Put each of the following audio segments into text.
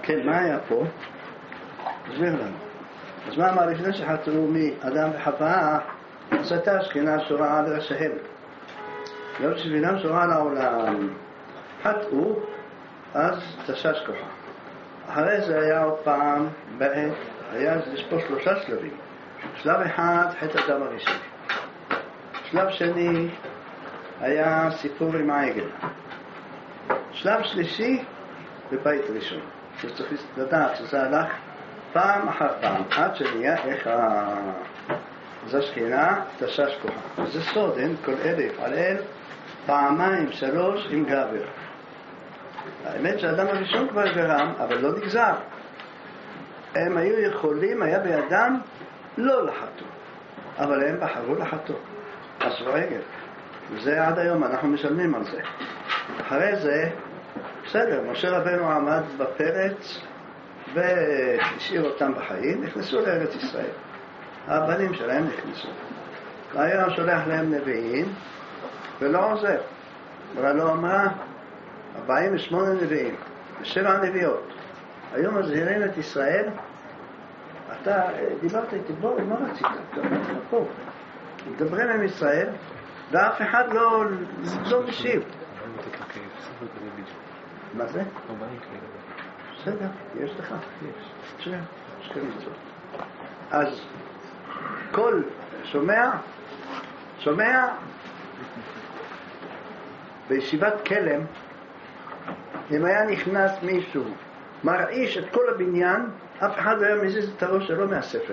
כן, מה היה פה? תסביר לנו. אז מה אמר לפני שחטאו מאדם וחווה, עשתה השכינה שורה על ראשיהם. לא שבינם שורה לעולם. חטאו, אז תשש כוחה. אחרי זה היה עוד פעם, יש פה 3 שלבים. שלב אחד, חטא אדם הראשון. שלב שני, היה סיפור עם העגל. שלב שלישי, בבית ראשון. שצריך לדעת שזה הלך פעם אחר פעם, עד שנהיה איך זה השכינה תשש כוחה. וזה סוד, אין כל 1,000 על 1,000, פעמיים 3 עם גבר. האמת שהאדם הראשון כבר גרם, אבל לא נגזר. הם היו יכולים, היה בידם לא לחטוא, אבל הם בחרו לחטוא. עשו עגל. וזה עד היום, אנחנו משלמים על זה. אחרי זה, בסדר, משה רבנו עמד בפרץ והשאיר אותם בחיים, נכנסו לארץ ישראל. הבנים שלהם נכנסו. היה שולח להם נביאים ולא עוזר. אבל לא אמרה 48 נביאים ו7 נביאות. היום מזהירים את ישראל. אתה דיברת איתי, בוא, מה רצית? פה. מדברים עם ישראל ואף אחד לא משיב. מה זה? בסדר, יש לך, יש כאלה זאת. אז כל שומע בישיבת כלם, אם היה נכנס מישהו מרעיש את כל הבניין, אף אחד לא היה מזיז את הראש שלו מהספר.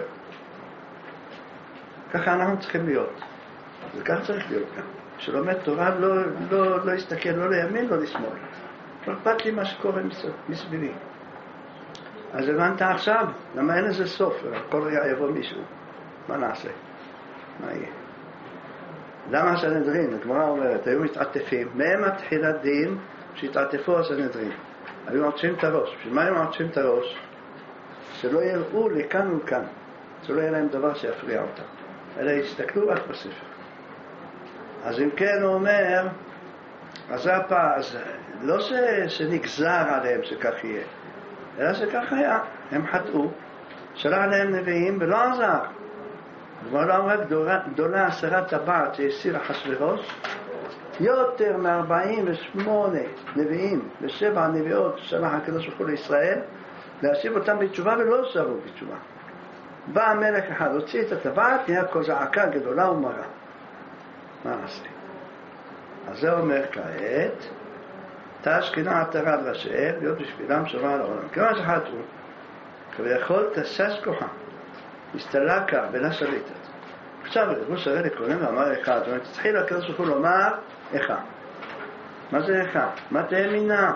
ככה אנחנו צריכים להיות, וכך צריך להיות גם. שלומד תורה לא יסתכל לא לימין לא לשמאל. לא אכפת לי מה שקורה מסביבי. אז הבנת עכשיו, למה אין לזה סוף? כל רגע יבוא מישהו. מה נעשה? מה יהיה? למה הסנהדרין? הגמרא אומרת, היו מתעטפים. מהם התחילת דין שהתעטפו הסנהדרין. היו עוטשים את הראש. בשביל מה היו עוטשים את הראש? שלא יראו לכאן וכאן. שלא יהיה להם דבר שיפריע אותם. אלא יסתכלו רק בספר. אז אם כן הוא אומר, אז לא שנגזר עליהם שכך יהיה, אלא שכך היה. הם חטאו, שלח להם נביאים ולא עזר. כבר לא אמרה גדולה הסרת טבעת שהסיר אחשוורוש, יותר מ48 נביאים ו7 נביאות שלח הקדוש ברוך הוא לישראל להשיב אותם בתשובה ולא שרו בתשובה. בא המלך אחד, הוציא את הטבעת, נהיה כל זעקה גדולה ומרה. מה נעשה? אז זה אומר כעת, תא השכינה עטרה על ראשיהם, להיות בשבילם שורה על העולם. כמה שחטאו, כביכול תשש כוחה, הסתלקה ולא שליטת. עכשיו, רבוש הרי לקרונן ואמר אחד, זאת אומרת, תתחיל הקדוש ברוך הוא לומר, אחד. מה זה אחד? מה תהיה מינה?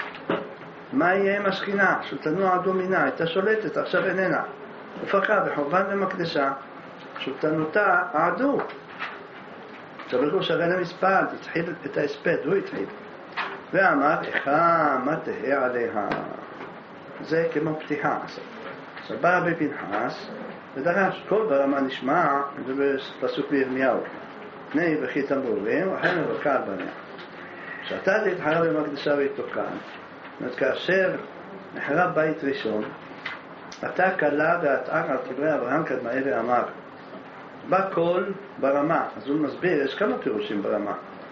מה יהיה עם השכינה? שולטנו עדו מינה, הייתה שולטת, עכשיו איננה. ופקה בחורבן ומקדשה, שולטנותה עדו. עכשיו רבוש הרי למספל, תתחיל את ההספד, הוא התחיל. ואמר, מה תהיה עליה? זה כמו פתיחה. עכשיו בא רבי פנחס ודרש, כל ברמה נשמע, זה פסוק בירמיהו, פני וכי תמרורים, וכן ובקע על בניה. כשאתה תתחרב במקדשה ויתוקן, זאת אומרת, כאשר נחרב בית ראשון, אתה קלה והתאר על קברי אברהם קדמאי ואמר, בא קול ברמה. אז הוא מסביר, יש כמה פירושים ברמה.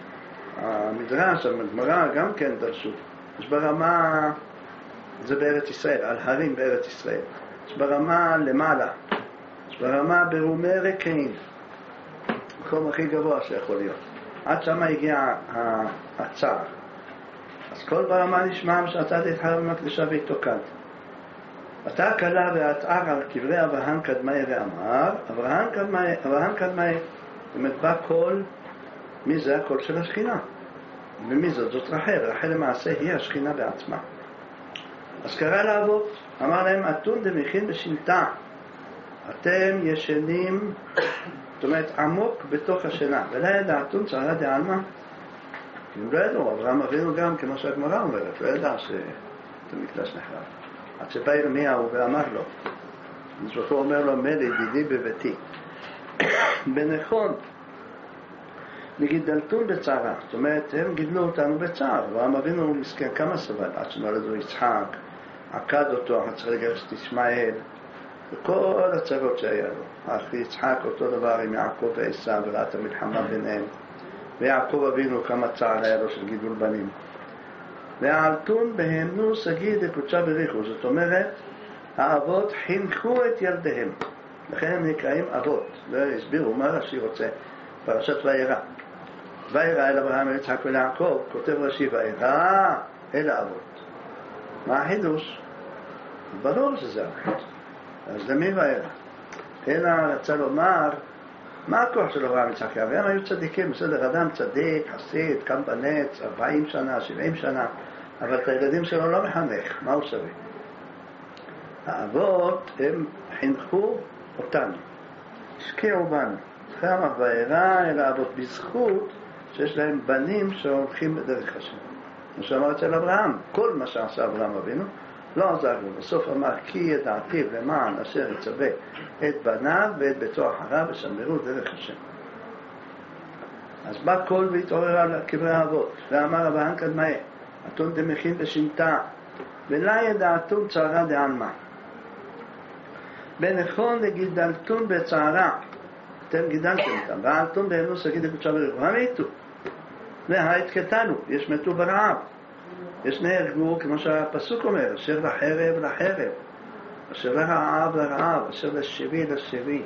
המדרש, הגמרא גם כן דרשו. יש ברמה, זה בארץ ישראל, על הרים בארץ ישראל. יש ברמה למעלה. יש ברמה ברומי רקעים. מקום הכי גבוה שיכול להיות. עד שם הגיע הצער. אז כל ברמה נשמע שאתה תתחרב במקדשה ויתוקן. אתה קלה והתאר על קברי אברהם קדמאי ואמר, אברהם קדמאי, זאת אומרת, בא קול, מי זה הקול של השכינה? ומי זאת? זאת רחל. רחל למעשה היא השכינה בעצמה. אז קרא לאבות, אמר להם, אתון דמכין בשלטה. אתם ישנים, זאת אומרת, עמוק בתוך השינה. ולא ידע אתון צרה דעלמה. אם לא ידעו, אברהם אבינו גם, כמו שהגמרא אומרת, לא ידע שהמקדש נחרב. עד שבא ירמיהו ואמר לו, אז הוא אומר לו, מל ידידי בביתי. בנכון, נגידלתון בצערה. זאת אומרת, הם גידלו אותנו בצער. אברהם אבינו מסכן, כמה סבל? עד שנולדו יצחק, עקד אותו, צריך לגרש את ישמעאל, וכל הצרות שהיה לו. אחי יצחק אותו דבר עם יעקב ועשיו, וראה את המלחמה ביניהם. ויעקב אבינו כמה צער היה לו של גידול בנים. ועלתון בהמנו סגיד לקודשה בריחו, זאת אומרת, האבות חינכו את ילדיהם. לכן הם נקראים אבות. והסבירו מה רש"י רוצה, פרשת וירא. וירא אל אברהם אל יצחק וליעקב, כותב רש"י וירא אל האבות. מה החידוש? ברור שזה אבות. אז למי וירא? אלא רצה לומר, מה הכוח של אברהם יצחק? הם היו צדיקים, בסדר, אדם צדיק, חסיד, קם בנץ, 40 שנה, 70 שנה, אבל את הילדים שלו לא מחנך, מה הוא שווה? האבות הם חינכו אותנו, השקיעו בנו. לכן וירא אל האבות בזכות שיש להם בנים שהולכים בדרך השם. כמו שאמר אצל אברהם, כל מה שעשה אברהם אבינו לא עזר לו. בסוף אמר, כי ידעתיו למען אשר יצווה את בניו ואת ביתו אחריו ושמרו דרך השם. אז בא קול והתעורר על קברי האבות, ואמר אברהם קדמאי, אתון דמכין בשנתה, ולה ידעתון צערה דעלמא. בנכון לגידלתון בצערה, אתם גידלתם אותם, ועלתון בהמנו סגיד לקודשה בריחו, המתו, והתקטנו, יש מתו ברעב. יש נהרגו, כמו שהפסוק אומר, אשר לחרב לחרב, אשר לרעב לרעב, אשר לשבי לשבי.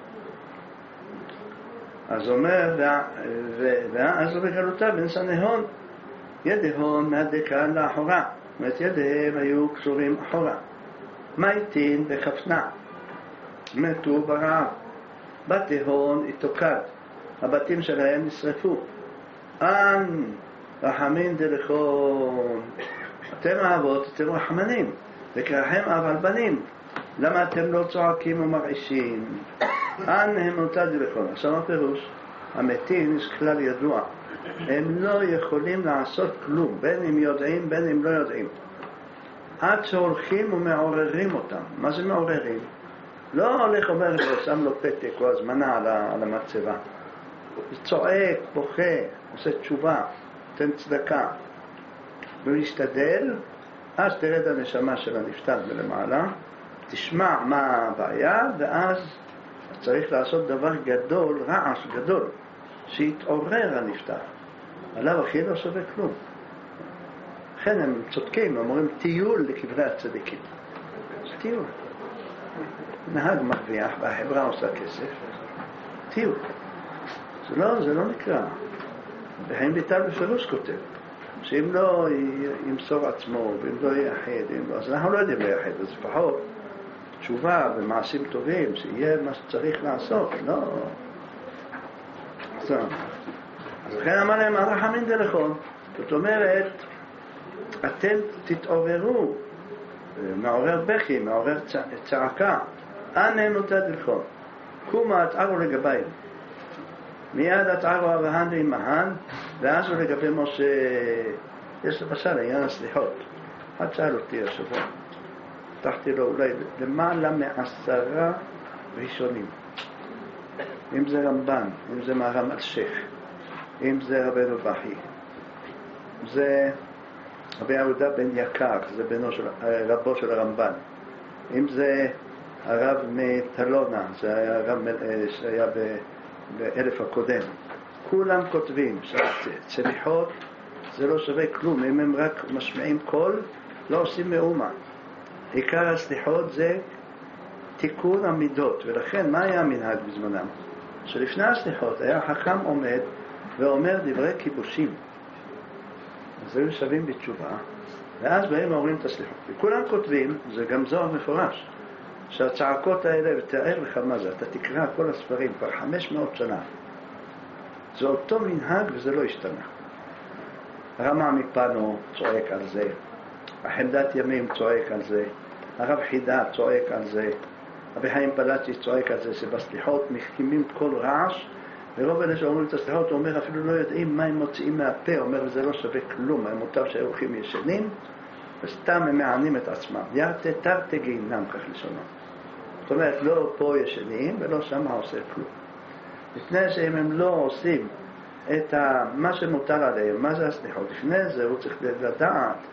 אז אומר, ואז הוא בגלותה בן סנהון, ידהון מהדקן לאחורה, זאת אומרת ידיהם היו קשורים אחורה. מתין בחפנה, מתו ברעב, בתהון התוקד, הבתים שלהם נשרפו. רחמים דלכון, אתם האבות, אתם רחמנים, וקראכם אבל בנים, למה אתם לא צועקים ומרעישים? נהנותה דלכון. עכשיו הפירוש, המתים יש כלל ידוע, הם לא יכולים לעשות כלום, בין אם יודעים בין אם לא יודעים, עד שהולכים ומעוררים אותם. מה זה מעוררים? לא הולך אומר לו, שם לו פתק או הזמנה על המצבה, צועק, בוכה, עושה תשובה, תן צדקה ולהשתדל. אז תרד הנשמה של הנפטר מלמעלה, תשמע מה הבעיה, ואז צריך לעשות דבר גדול, רעש גדול, שיתעורר הנפטר. עליו הכי לא שווה כלום. לכן הם צודקים, אומרים טיול לקברי הצדיקים. זה טיול. נהג מרוויח והחברה עושה כסף, טיול. זה לא נקרא. בחיים ויטל בפירוש כותב שאם לא ימסור עצמו ואם לא ייחד, אז אנחנו לא יודעים לייחד, אז לפחות תשובה ומעשים טובים, שיהיה מה שצריך לעשות, לא. אז לכן אמר להם, הרחמים דלכון, זאת אומרת, אתם תתעוררו, מעורר בכי, מעורר צעקה, נהנותה דלכון, קומה התערו לגביים. מיד התערו אברהם ועמהן, ואז הוא לגבי משה, יש למשל עניין הסליחות. אחד שאל אותי השבוע, פתחתי לו אולי למעלה מ10 ראשונים, אם זה רמב"ן, אם זה מהר"ם אלשיך, אם זה רבנו בכי, זה רבי יהודה בן יקר, זה רבו של הרמב"ן, אם זה הרב מטלונה, זה היה הרב שהיה באלף הקודם. כולם כותבים שהצליחות זה לא שווה כלום, אם הם רק משמעים קול לא עושים מאומה. עיקר הסליחות זה תיקון המידות, ולכן מה היה המנהג בזמנם? שלפני הסליחות היה חכם עומד ואומר דברי כיבושים, אז היו שווים בתשובה, ואז באים אומרים את הסליחות, וכולם כותבים, זה גם זוהר מפורש, שהצעקות האלה, ותאר לך מה זה, אתה תקרא כל הספרים כבר 500 שנה, זה אותו מנהג וזה לא השתנה. רמה מפנו צועק על זה, החמדת ימים צועק על זה, הרב חידה צועק על זה, רבי חיים פלאצ'י צועק על זה, שבסליחות מחכימים כל רעש, ורוב אלה שאומרים את הסליחות, הוא אומר אפילו לא יודעים מה הם מוציאים מהפה, הוא אומר וזה לא שווה כלום, הם מותר שהולכים ישנים, וסתם הם מענים את עצמם, ירתה תרתי גיהינם, כך לשונו. זאת אומרת, לא פה ישנים ולא שם עושה כלום. לפני שהם הם לא עושים את מה שמותר עליהם, מה זה הסליחות, לפני זה הוא צריך לדעת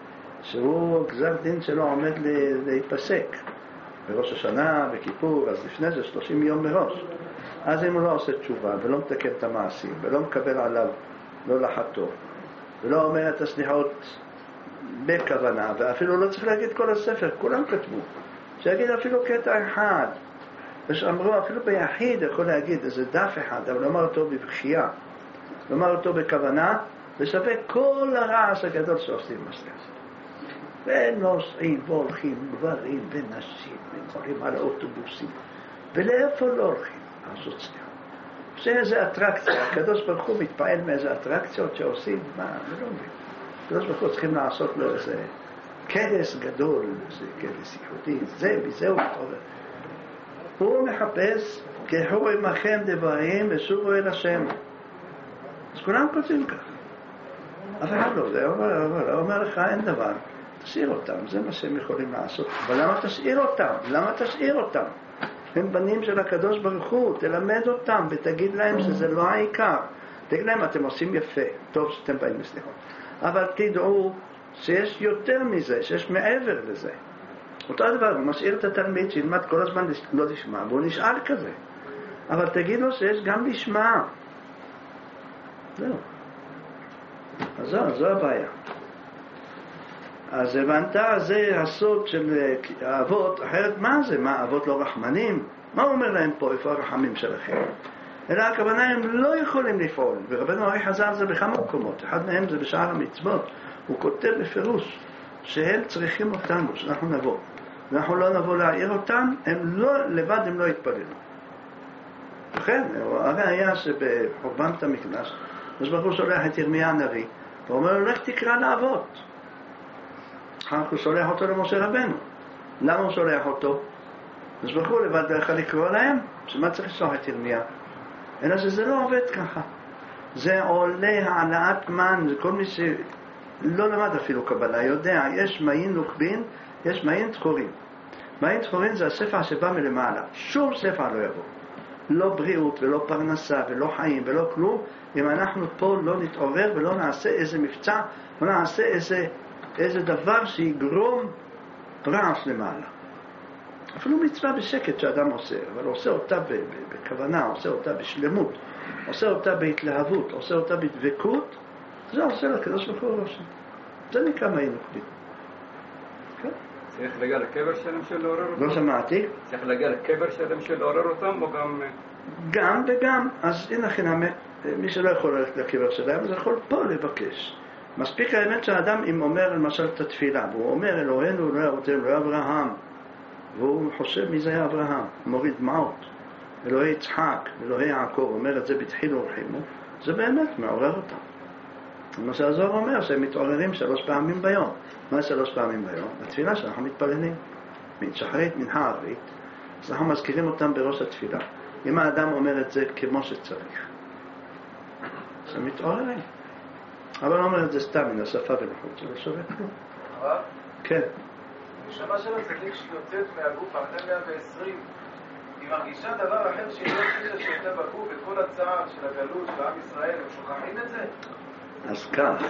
שהוא גזר דין שלו עומד להיפסק בראש השנה, בכיפור, אז לפני זה 30 יום מראש. אז אם הוא לא עושה תשובה ולא מתקן את המעשים ולא מקבל עליו לא לחתו ולא אומר את הסליחות בכוונה, ואפילו לא צריך להגיד כל הספר, כולם כתבו, שיגיד אפילו קטע אחד, ושאמרו אפילו ביחיד יכול להגיד איזה דף אחד, אבל לומר אותו בבחייה, לומר אותו בכוונה, ושווה כל הרעש הגדול שעושים בסליחה. ונוסעים והולכים גברים ונשים ונוסעים על האוטובוסים, ולאיפה לא הולכים לעשות סליחה. שזה אטרקציה, הקדוש ברוך הוא מתפעל מאיזה אטרקציות שעושים, מה, אני לא מבין. הקדוש ברוך הוא צריכים לעשות לו איזה כנס גדול, איזה כנס ייחודי, מזה הוא מתעורר. הוא מחפש כהוא עמכם דברים ושובו אל השם. אז כולם כותבים ככה. אף אחד לא, זה אומר לך אין דבר, תשאיר אותם, זה מה שהם יכולים לעשות. אבל למה תשאיר אותם? למה תשאיר אותם? הם בנים של הקדוש ברוך הוא, תלמד אותם ותגיד להם שזה לא העיקר. תגיד להם, אתם עושים יפה, טוב שאתם באים בסליחות. אבל תדעו שיש יותר מזה, שיש מעבר לזה. אותו דבר, הוא משאיר את התלמיד שילמד כל הזמן לא לשמע, והוא נשאר כזה. אבל תגיד לו שיש גם לשמע. זהו. אז זו הבעיה. אז הבנת, זה הסוד של האבות, אחרת מה זה? מה, האבות לא רחמנים? מה הוא אומר להם פה, איפה הרחמים שלכם? אלא הכוונה הם לא יכולים לפעול, ורבנו הרי חזר על זה בכמה מקומות, אחד מהם זה בשער המצוות, הוא כותב בפירוש שהם צריכים אותנו, שאנחנו נבוא. אנחנו לא נבוא להעיר אותם, הם לא, לבד הם לא יתפללו. לכן, הרי היה שבחורבן בית המקדש, אז ברוך הוא שולח את ירמיה הנביא, ואומר לו, לך תקרא לאבות. אחר כך הוא שולח אותו למשה רבנו. למה הוא שולח אותו? אז ברוך הוא לבד דרך לקרוא להם, שמה צריך לשלוח את ירמיה? אלא שזה לא עובד ככה. זה עולה העלאת מן, זה כל מי שלא למד אפילו קבלה, יודע, יש מעין נוקבין, יש מעין תחורים. מעין תחורים זה הספר שבא מלמעלה. שום ספר לא יבוא. לא בריאות ולא פרנסה ולא חיים ולא כלום, אם אנחנו פה לא נתעורר ולא נעשה איזה מבצע, לא נעשה איזה דבר שיגרום רעש למעלה. אפילו מצווה בשקט שאדם עושה, אבל עושה אותה בכוונה, עושה אותה בשלמות, עושה אותה בהתלהבות, עושה אותה בדבקות, זה עושה לקדוש ברוך הוא ראשון. זה נקרא מעין נוקבין. כן? צריך להגיע לקבר שלהם של לעורר אותם? לא שמעתי. צריך להגיע לקבר שלהם של לעורר אותם או גם... גם וגם. אז הנה חינם, מי שלא יכול ללכת לקבר שלהם, אז יכול פה לבקש. מספיק האמת שהאדם אם אומר למשל את התפילה, והוא אומר אלוהינו, אלוהי אבותינו, אלוהי אברהם, והוא חושב מי זה היה אברהם, מוריד דמעות, אלוהי יצחק, אלוהי יעקב, אומר את זה בתחילו ורחימו, זה באמת מעורר אותם. מה שהזוהר אומר שהם מתעוררים 3 פעמים ביום. מה 3 פעמים ביום? בתפילה שאנחנו מתפללים, שחרית, מנחה, ערבית, אז אנחנו מזכירים אותם בראש התפילה. אם האדם אומר את זה כמו שצריך, אז הם מתעוררים. אבל לא אומר את זה סתם מן השפה ולחוץ, זה לא שווה כלום. הרב? כן. נשמה של הצדיק שיוצאת מהגוף אחרי 120, היא מרגישה דבר אחר שהיא לא צריכה שיוצא בגוף, וכל הצער של הגלות של עם ישראל, הם שוכחים את זה? אז כך,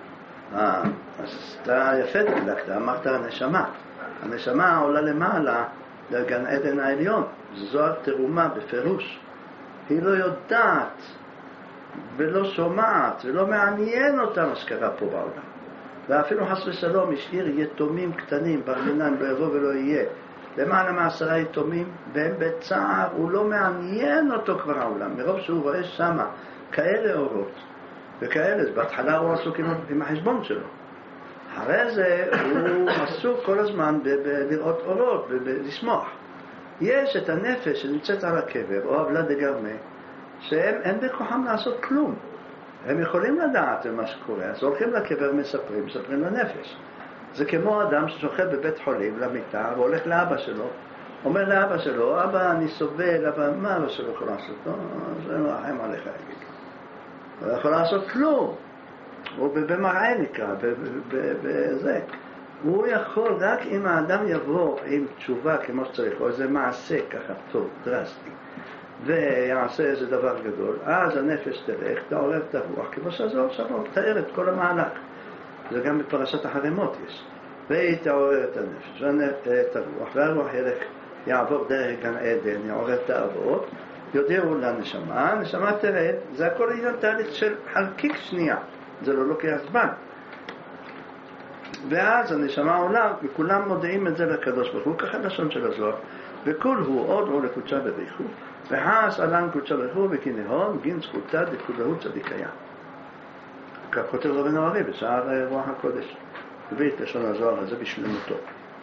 אז אתה יפה דקדקת, אמרת הנשמה. הנשמה עולה למעלה לגן עדן העליון, זו התרומה בפירוש. היא לא יודעת ולא שומעת ולא מעניין אותה מה שקרה פה בעולם. ואפילו חס ושלום השאיר יתומים קטנים, בר מינן לא יבוא ולא יהיה. למעלה מ10 יתומים, והם בצער, הוא לא מעניין אותו כבר העולם, מרוב שהוא רואה שמה כאלה אורות וכאלה, בהתחלה הוא עסוק עם החשבון שלו. אחרי זה הוא עסוק כל הזמן לראות אורות ולשמוח. יש את הנפש שנמצאת על הקבר, או אבלה דגרמה, שהם אין בכוחם לעשות כלום. הם יכולים לדעת מה שקורה, אז הולכים לקבר, מספרים לנפש. זה כמו אדם ששוכב בבית חולים למיטה והולך לאבא שלו, אומר לאבא שלו, אבא אני סובל, אבא מה אבא שלו יכול לעשות? זה מרחם עליך יגיד. הוא לא יכול לעשות כלום. הוא במראה נקרא, בזה. הוא יכול, רק אם האדם יבוא עם תשובה כמו שצריך, או איזה מעשה ככה טוב, דרסטי, ויעשה איזה דבר גדול, אז הנפש תלך, תעורר את הרוח, כמו שהזוהר שם הוא תאר את כל המהלך. זה גם בפרשת החרמות יש. והיא תעורר את הנפש, את הרוח, והרוח יעבור דרך גן עדן, יעורר את האבות, יודיעו לנשמה, הנשמה תרד, זה הכל עניין תהליך של חלקיק שנייה, זה לא לוקח זמן. ואז הנשמה עולה, וכולם מודיעים את זה לקדוש ברוך הוא, ככה לשון של הזוהר, וכל הוא עוד הוא לקודשה בריחו, וחס עלן קודשה בריחו, וכנהון גין זכותה דכולהו צדיקיה. כך כותב רבנו הרי בשער רוח הקודש. הביא את לשון הזוהר הזה בשלמותו.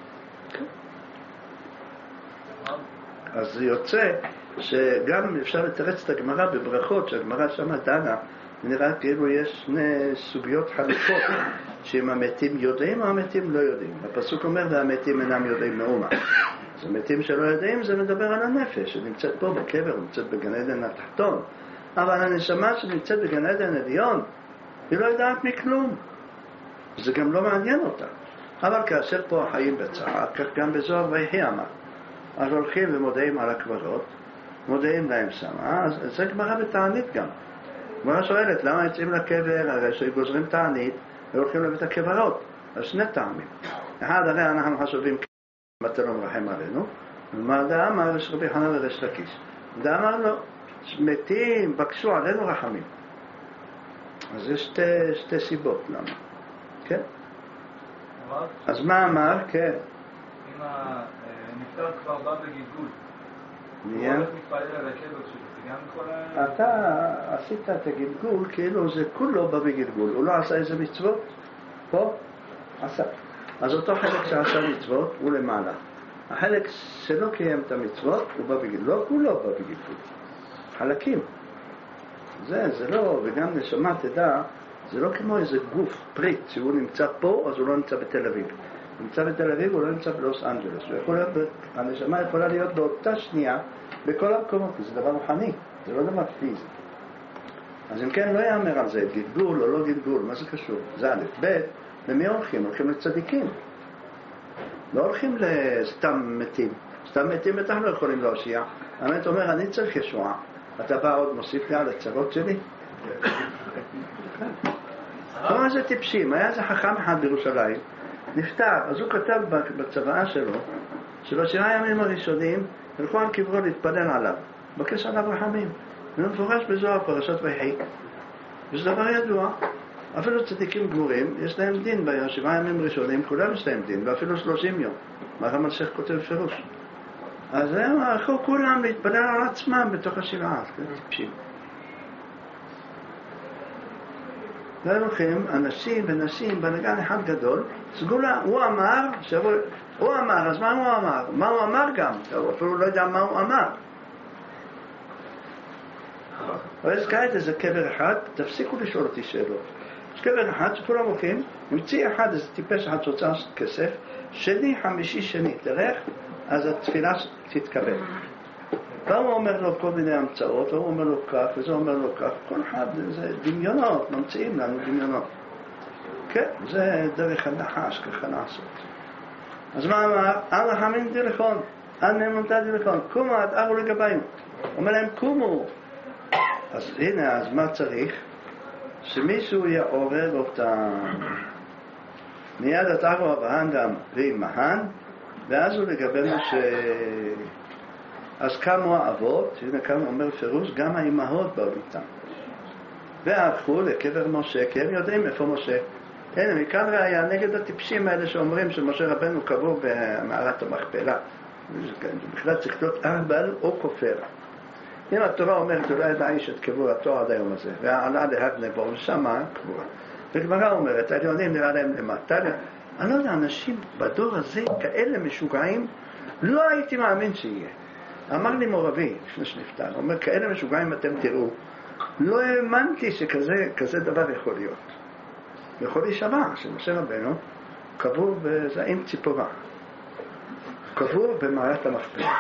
אז זה יוצא שגם אפשר לתרץ את הגמרא בברכות, שהגמרא שמה דנה, נראה כאילו יש שני סוגיות חלוקות, שאם המתים יודעים או המתים לא יודעים. הפסוק אומר, והמתים אינם יודעים מאומה. אז המתים שלא יודעים זה מדבר על הנפש, שנמצאת פה בקבר, נמצאת בגן עדן התחתון. אבל הנשמה שנמצאת בגן עדן עליון, היא לא יודעת מכלום. זה גם לא מעניין אותה. אבל כאשר פה החיים בצער, כך גם בזוהר ויהי אמר. אז הולכים ומודעים על הקברות, מודעים להם שמה, אז זה גמרא בתענית גם. גמרא שואלת, למה יוצאים לקבר, הרי שגוזרים תענית, והולכים לבית הקברות? אז שני טעמים. אחד, הרי אנחנו חשובים מתי לא מרחם עלינו, ומה דאמר יש רבי חנן וריש לקיש. דאמר לו, מתים, בקשו עלינו רחמים. אז יש שתי סיבות, למה? כן? אז מה אמר? כן. אם הנפטר כבר בא בגלגול, הוא הולך מתפלל על הקבר שלו, זה גם יכול... אתה עשית את הגלגול כאילו זה כולו בא בגלגול, הוא לא עשה איזה מצוות? פה? עשה. אז אותו חלק שעשה מצוות הוא למעלה. החלק שלא קיים את המצוות הוא בא בגלגול, לא כולו בא בגלגול. חלקים. זה לא, וגם נשמה תדע, זה לא כמו איזה גוף, פריט, שהוא נמצא פה, אז הוא לא נמצא בתל אביב. הוא נמצא בתל אביב, הוא לא נמצא בלוס אנג'לס. הנשמה יכולה להיות באותה שנייה בכל המקומות, כי זה דבר רוחני, זה לא דבר פיזי. אז אם כן, לא יאמר על זה, גלגול או לא גלגול, מה זה קשור? זה א', ב', למי הולכים? הולכים לצדיקים. לא הולכים לסתם מתים. סתם מתים בטח לא יכולים להושיע. האמת אומר, אני צריך ישועה. אתה בא עוד מוסיף לי על הצרות שלי? כלומר זה טיפשים. היה איזה חכם אחד בירושלים, נפטר, אז הוא כתב בצוואה שלו, שבשבעה הימים הראשונים הלכו על קברו להתפלל עליו, בקש עליו רחמים. ומפורש בזוהר פרשת ויהי. וזה דבר ידוע. אפילו צדיקים גמורים, יש להם דין בשבעה הימים הראשונים, כולם יש להם דין, ואפילו 30 יום. מה המלשך כותב פירוש. אז הם הלכו כולם להתפלל על עצמם בתוך השבעה, טיפשים. והולכים אנשים ונשים בנגן אחד גדול, סגולה, הוא אמר, אז מה הוא אמר? מה הוא אמר גם? הוא אפילו לא יודע מה הוא אמר. אבל יש כעת איזה קבר אחד, תפסיקו לשאול אותי שאלות. יש קבר אחד שכולם הולכים, המציא אחד, איזה טיפש אחד שהוצא כסף, שני, חמישי, שני, תלך, אז התפילה תתקבל. והוא אומר לו כל מיני המצאות, והוא אומר לו כך, וזה אומר לו כך, כל אחד זה דמיונות, ממציאים לנו דמיונות. כן, זה דרך הנחש, ככה לעשות. אז מה אמר? אנא חמין דילכון, אנא נמנתה דילכון, קומו עד ארו לגבינו. אומר להם, קומו. אז הנה, אז מה צריך? שמישהו יעורר אותם. מיד את ארו הבהן גם ועמהן, ואז הוא לגבינו אז קמו האבות, הנה כאן אומר פירוש, גם האימהות באו איתם. והלכו לקבר משה, כי הם יודעים איפה משה. הנה, מכאן ראיה נגד הטיפשים האלה שאומרים שמשה רבנו קבור במערת המכפלה. בכלל צריך להיות אהבל או כופר. אם התורה אומרת, אולי באיש את קבורתו עד היום הזה, ועלה להג נבוא, ושמה קבורה. וגמרא אומרת, העליונים נראה להם למטה. אני לא יודע, אנשים בדור הזה כאלה משוגעים, לא הייתי מאמין שיהיה. אמר לי מורבי, לפני שנפטר, הוא אומר, כאלה משוגעים אתם תראו, לא האמנתי שכזה דבר יכול להיות. יכול להישמע שמשה רבנו קבור עם ציפורה. קבור במערת המכפלה.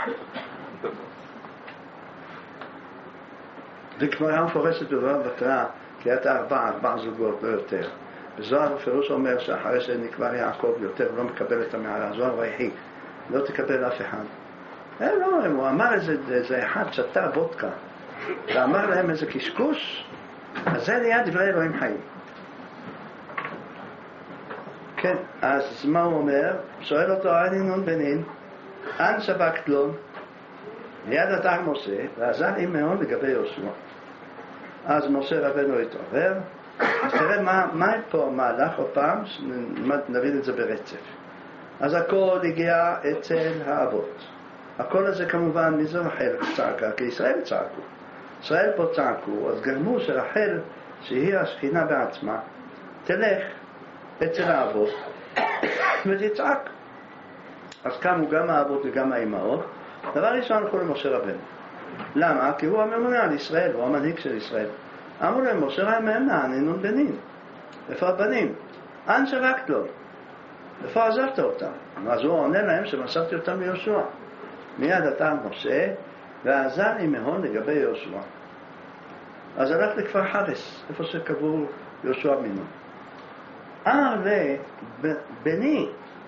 וכמראה מפורשת בזוהר בתורה, כי הייתה 4 זוגות, לא יותר. בזוהר הפירוש אומר שאחרי שנקבר יעקב יותר לא מקבל את המערה, זוהר ויהי, לא תקבל אף אחד. לא, הוא אמר איזה אחד שתה וודקה, ואמר להם איזה קשקוש, אז זה נהיה דברי אלוהים חיים. כן, אז מה הוא אומר? שואל אותו נון בנין, אן שבקת לו, מיד אתה משה, ועזר עם מאוד לגבי יהושע. אז משה רבנו התעורר. אז תראה מה פה המהלך עוד פעם, נבין את זה ברצף. אז הכל הגיע אצל האבות. הכל הזה כמובן מי זה רחל צעקה, כי ישראל צעקו. ישראל פה צעקו, אז גרמו שרחל, שהיא השכינה בעצמה, תלך אצל האבות ותצעק. אז קמו גם האבות וגם האימהות. דבר ראשון הלכו למשה רבנו. למה? כי הוא הממונה על ישראל, הוא המנהיג של ישראל. אמרו להם, משה רבנו, נון בנין. איפה הבנים? אן שבקת לו. איפה עזבת אותם? אז הוא עונה להם שמסרתי אותם ליהושע. מיד אתה משה, ועזר עם מהון לגבי יהושע. אז הלך לכפר חרס, איפה שקבור יהושע מינו. אמר בני,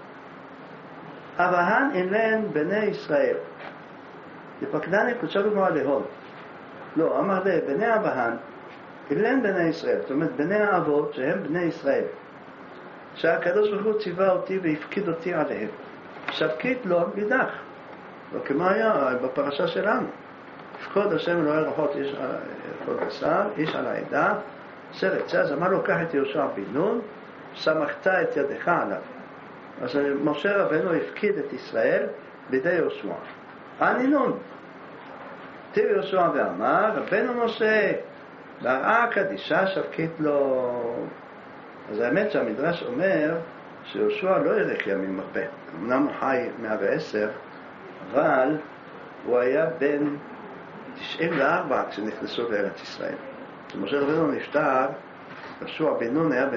אבהן אילן בני ישראל. יפקדני קודשה בגמרא להון. לא, אמר בני אבהן, אילן בני ישראל. זאת אומרת, בני האבות שהם בני ישראל. שהקדוש ברוך הוא ציווה אותי והפקיד אותי עליהם. שבקית לו מידך. לא כמו היה בפרשה שלנו. הפקוד השם אלוהי רוחות איש על העדה, סרט. אז אמר לו, קח את יהושע בן נון, סמכת את ידך עליו. אז משה רבנו הפקיד את ישראל בידי יהושע. אני נון. תיב יהושע ואמר, רבנו משה, להראה קדישה שבקית לו. אז האמת שהמדרש אומר שיהושע לא ירק ימים הרבה. אמנם הוא חי 110, אבל הוא היה בן 94 כשנכנסו לארץ ישראל. כשמשה רבנו נפטר, יהושע בן נון היה בן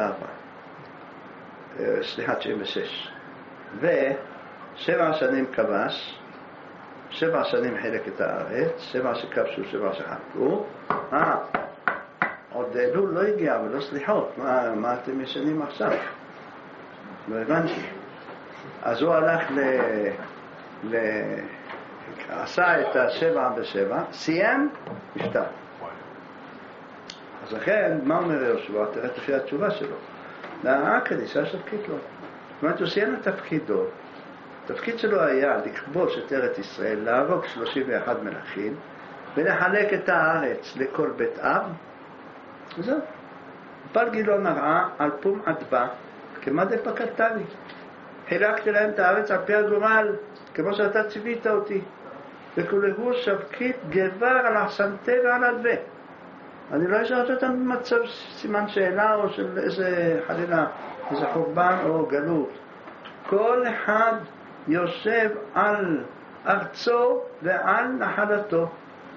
96. ו7 שנים כבש, 7 שנים חילק את הארץ, 7 שכבשו, 7 שחלקו. עוד אלול לא הגיע, ולא סליחות. מה אתם ישנים עכשיו? לא הבנתי. אז הוא הלך עשה את 7 ב7, סיים, נפטר. אז לכן, מה אומר יהושע? תראה לפי התשובה שלו. להראה קדישה שבקית לו. זאת אומרת, הוא סיים את תפקידו. התפקיד שלו היה לכבוש את ארץ ישראל, להרוג 31 מלכים, ולחלק את הארץ לכל בית אב. וזהו. פל גילון הראה על פום עדבה, כמה דפקדתה לי. חילקתי להם את הארץ על פי הגורל, כמו שאתה ציווית אותי. וכולהו שבקית גבר על החסנתה ועל עדבה. אני לא אשאר אותם במצב סימן שאלה או של איזה חלילה, איזה חורבן או גלות. כל אחד יושב על ארצו ועל נחלתו.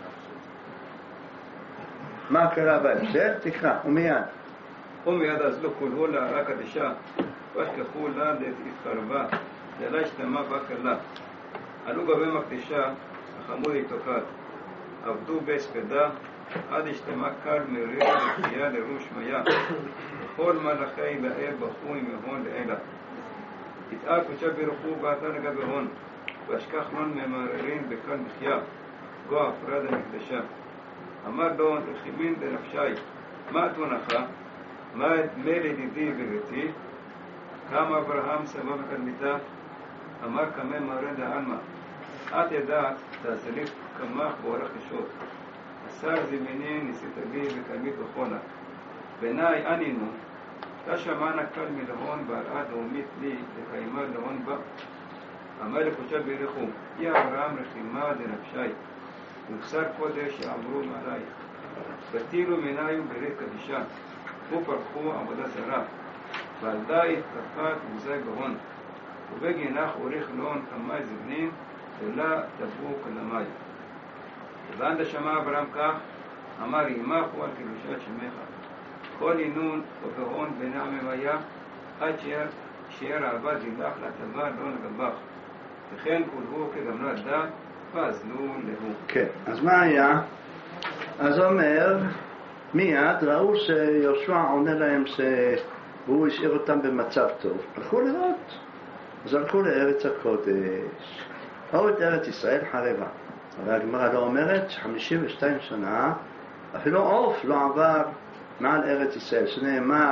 מה קרה בהמשך? תקרא, ומיד. ומיד אזלו כולו להראה קדישה, ושכחו לה להתחרבה, דלה השתמה בה קלה. עלו גבי מקדישה, החמוד התוקד. עבדו בהספדה, עד השתמה קל מריר ותחייה לראש מיה. כל מלאכי לאל בחו עם מהון לאלה. יתאה קודשה ברחו ועתה לגבי הון, והשכח נון ממררים בקל מחיה, גו הפרד המקדשה. אמר לו, רחימין דנפשי, מה תונך? מה לדידי וביתי? קם אברהם סבא ותלמיתה, אמר כמה מראה דעלמה. את ידעת, תעשליף כמך באורך ישות. השר זמיני ניסית בי ותלמיד בחונה. בעיניי ענינו, תשמענה קל מלהון בעלעד לאומית לי לקיימה להון בה. אמר לקודשה בירכו, יא אברהם רחימה דנפשי, ובשר קודש יעברו מעלייך. בתילו מנהיו ברית קדישה, ופרחו עבודה זרה, ועל די התקפת מוזי בהון, ובגינך אוריך לון כמי זבנים, ולה תבוא כלמי. ובענדה שמע אברהם כך, אמר ימחו על קדושת שמך. כל עינון ובהון בני עממיה, עד שיער העבד ילך לטבע לא נגבך. וכן כולהו כגמרת דת, פזלו להו. כן, אז מה היה? אז אומר, מיד ראו שיהושע עונה להם שהוא השאיר אותם במצב טוב. הלכו לראות. אז הלכו לארץ הקודש. ראו את ארץ ישראל חרבה. אבל הגמרא לא אומרת ש52 שנה אפילו עוף לא עבר מעל ארץ ישראל, שנאמר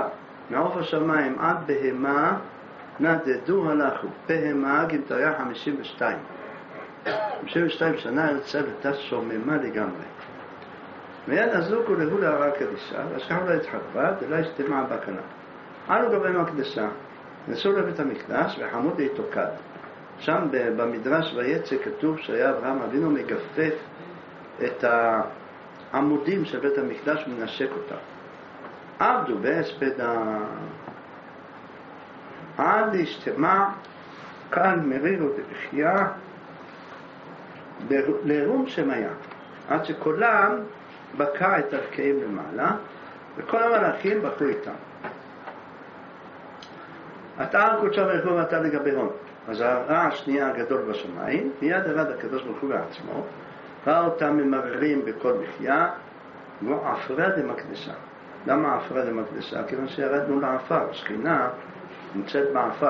מעוף השמיים עד בהמה נדדו הלכו. בהמה גמטריה 52. 52 שנה ארץ ישראל הייתה שוממה לגמרי. מיד אזוקו להוא להרע הקדישה, והשכחו לה את חרבה, דלה השתמע בקנה. עלו גבי הקדשה, נסעו לבית המקדש וחמוד להתוקד. שם במדרש ויצא כתוב שהיה אברהם אבינו מגפף את העמודים של בית המקדש ומנשק אותם. עבדו בהספדה עד להשתמע כאן מרירו דבחייה לרום שמיה, עד שכולם בקע את ערכיהם למעלה וכל המלאכים בחו איתם. אתה קודשה מלכו ואתה לגבירון. אז הרע השנייה הגדול בשמיים, מיד ירד הקדוש ברוך הוא בעצמו, ראה אותם ממררים בכל מחיה, והוא עפרה למקדשה. למה עפרה למקדשה? כיוון שירדנו לעפר, השכינה נמצאת בעפר.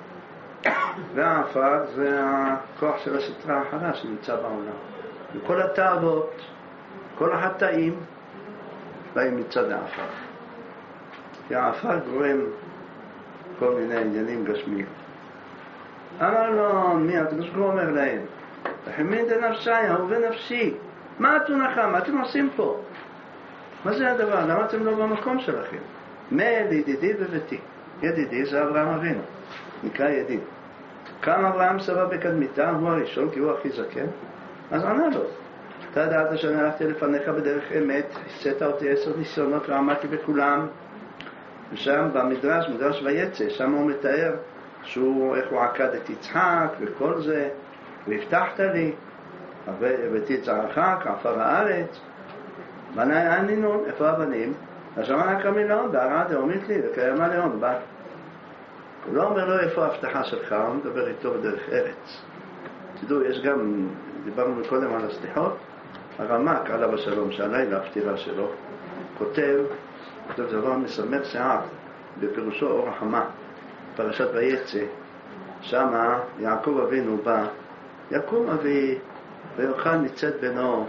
והעפר זה הכוח של הסטרה האחרה שנמצא בעולם. וכל התאוות, כל החטאים, באים מצד העפר. כי העפר גורם כל מיני עניינים גשמיים. אמר לו, מי הקדוש ברוך הוא אומר להם? תחמין דנפשי, אהובי נפשי. מה התונחה? מה אתם עושים פה? מה זה הדבר? למה אתם לא במקום שלכם? מל ידידי בביתי. ידידי זה אברהם אבינו, נקרא ידיד. קם אברהם סבא בקדמיתה, הוא הראשון, כי הוא הכי זקן. אז ענה לו, אתה ידעת שאני הלכתי לפניך בדרך אמת, הצאת אותי 10 ניסיונות ועמדתי בכולם. ושם במדרש, מדרש ויצא, שם הוא מתאר איך הוא עקד את יצחק וכל זה, והבטחת לי, הבאתי את זרעך כעפר הארץ. בני ענינון, איפה הבנים? השמנה קמילון, בערה דאומית לי, וקיימה לאון, בת. הוא לא אומר לו איפה ההבטחה שלך, הוא מדבר איתו בדרך ארץ. תדעו, יש גם, דיברנו קודם על הסליחות, הרמ"ק עליו השלום, שהלילה הפטירה שלו, כותב דבר מסמר שיער, בפירושו אור החמה, פרשת ויצא, שמה יעקב אבינו בא, יקום אבי ויוכל ניצת בנו,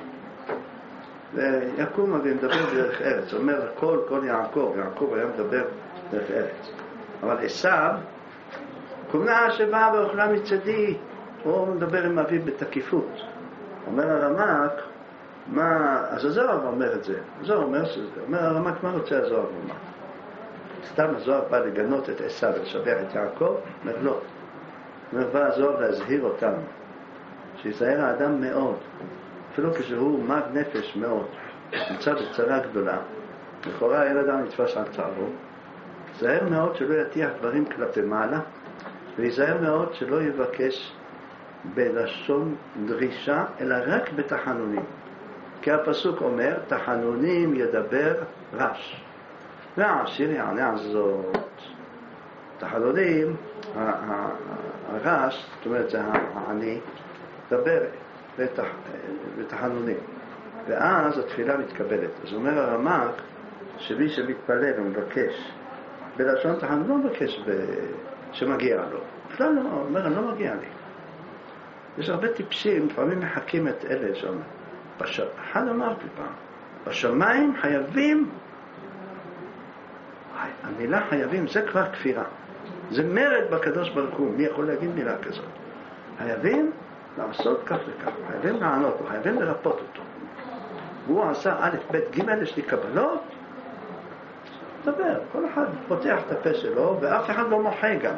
ויקום אבי מדבר דרך ארץ, אומר כל יעקב היה מדבר דרך ארץ. אבל עשיו, קומנה שבאה ואוכלה מצדי, הוא מדבר עם אבי בתקיפות. אומר הרמ"ק, אז הזוהר אומר את זה. הזוהר אומר הרמ"ק, מה רוצה הזוהר לומר? סתם הזוהר בא לגנות את עשיו ולשבח את יעקב? אומר לא. אומר בא הזוהר להזהיר אותנו, שיזהר האדם מאוד, אפילו כשהוא מר נפש מאוד, נמצא בצרה גדולה, לכאורה אין אדם נתפס על צערו, זהר מאוד שלא יטיח דברים כלפי מעלה, ויזהר מאוד שלא יבקש בלשון דרישה, אלא רק בתחנונים. כי הפסוק אומר, תחנונים ידבר רש, והעשיר יענה על זאת. תחנונים, הרש, זאת אומרת, זה העני, דבר בתחנונים. ואז התפילה מתקבלת. אז אומר הרמ"ק, שמי שמתפלל ומבקש, בלשון תחנון לא מבקש שמגיע לו. בכלל לא, אומר, אני לא מגיע לי. יש הרבה טיפשים, לפעמים מחכים את אלה שאומר. אחד אמרתי פעם, בשמיים חייבים, המילה חייבים זה כבר כפירה. זה מרד בקדוש ברוך הוא, מי יכול להגיד מילה כזאת? חייבים לעשות כך וכך, חייבים לענות לו, חייבים לרפות אותו. והוא עשה א', ב', ג', יש לי קבלות, דבר, כל אחד פותח את הפה שלו, ואף אחד לא מוחה גם.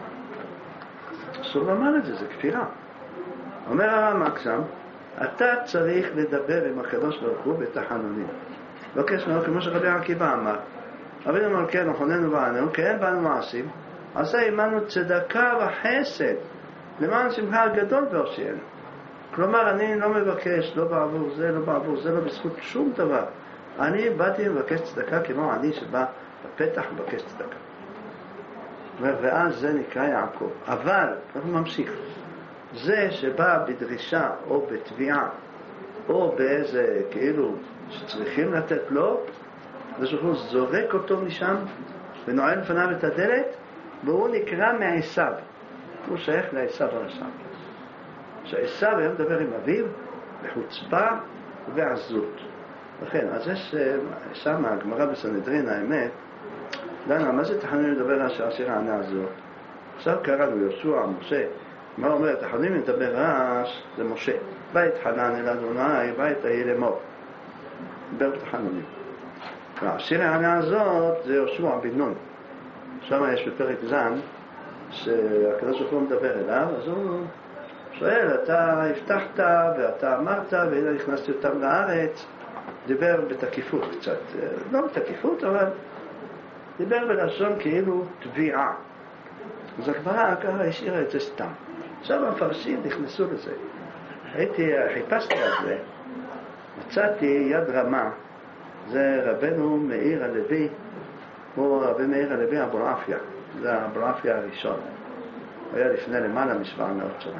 אסור לומר את זה, זה כפירה. אומר הרמ"ק שם, אתה צריך לדבר עם הקדוש ברוך הוא בתחנונים. לא כשמנו, כמו שרבי עקיבא אמר, אבינו מלכנו חוננו ועננו, כי אין בנו מעשים, עשה עמנו צדקה וחסד, למען שמחה הגדול והושיענו. כלומר, אני לא מבקש, לא בעבור זה, לא בעבור זה, לא בזכות שום דבר. אני באתי לבקש צדקה כמו אני שבא בפתח לבקש צדקה. ואז זה נקרא יעקב. אבל, אנחנו ממשיך. זה שבא בדרישה או בתביעה או באיזה כאילו שצריכים לתת לו, הוא זורק אותו משם ונועל לפניו את הדלת, והוא נקרא מעשיו. הוא שייך לעשיו הרשע. שעשיו היה מדבר עם אביו בחוצפה ובעזות. לכן, אז יש שם הגמרא בסנהדרין, האמת, למה? מה זה תחנונים לדבר רעש אשר הענה הזאת? עכשיו קראנו יהושע, משה. מה אומר? תחנונים לדבר רעש זה משה. בית חנן אל אדוני, בית ההיא לאמור. דבר תחנונים. והשיר הענה הזאת זה יהושע בן נון. שם יש בפרק זן שהקדוש ברוך הוא מדבר אליו, אז הוא שואל, אתה הבטחת ואתה אמרת והנה נכנסתי אותם לארץ. דיבר בתקיפות קצת, לא בתקיפות, אבל דיבר בלשון כאילו תביעה. אז הגמרא ככה השאירה את זה סתם. עכשיו המפרשים נכנסו לזה. חיפשתי על זה, מצאתי יד רמה, זה רבנו מאיר הלוי, הוא רבי מאיר הלוי אבולעפיה, זה אבולעפיה הראשון. הוא היה לפני למעלה מ700 שנה.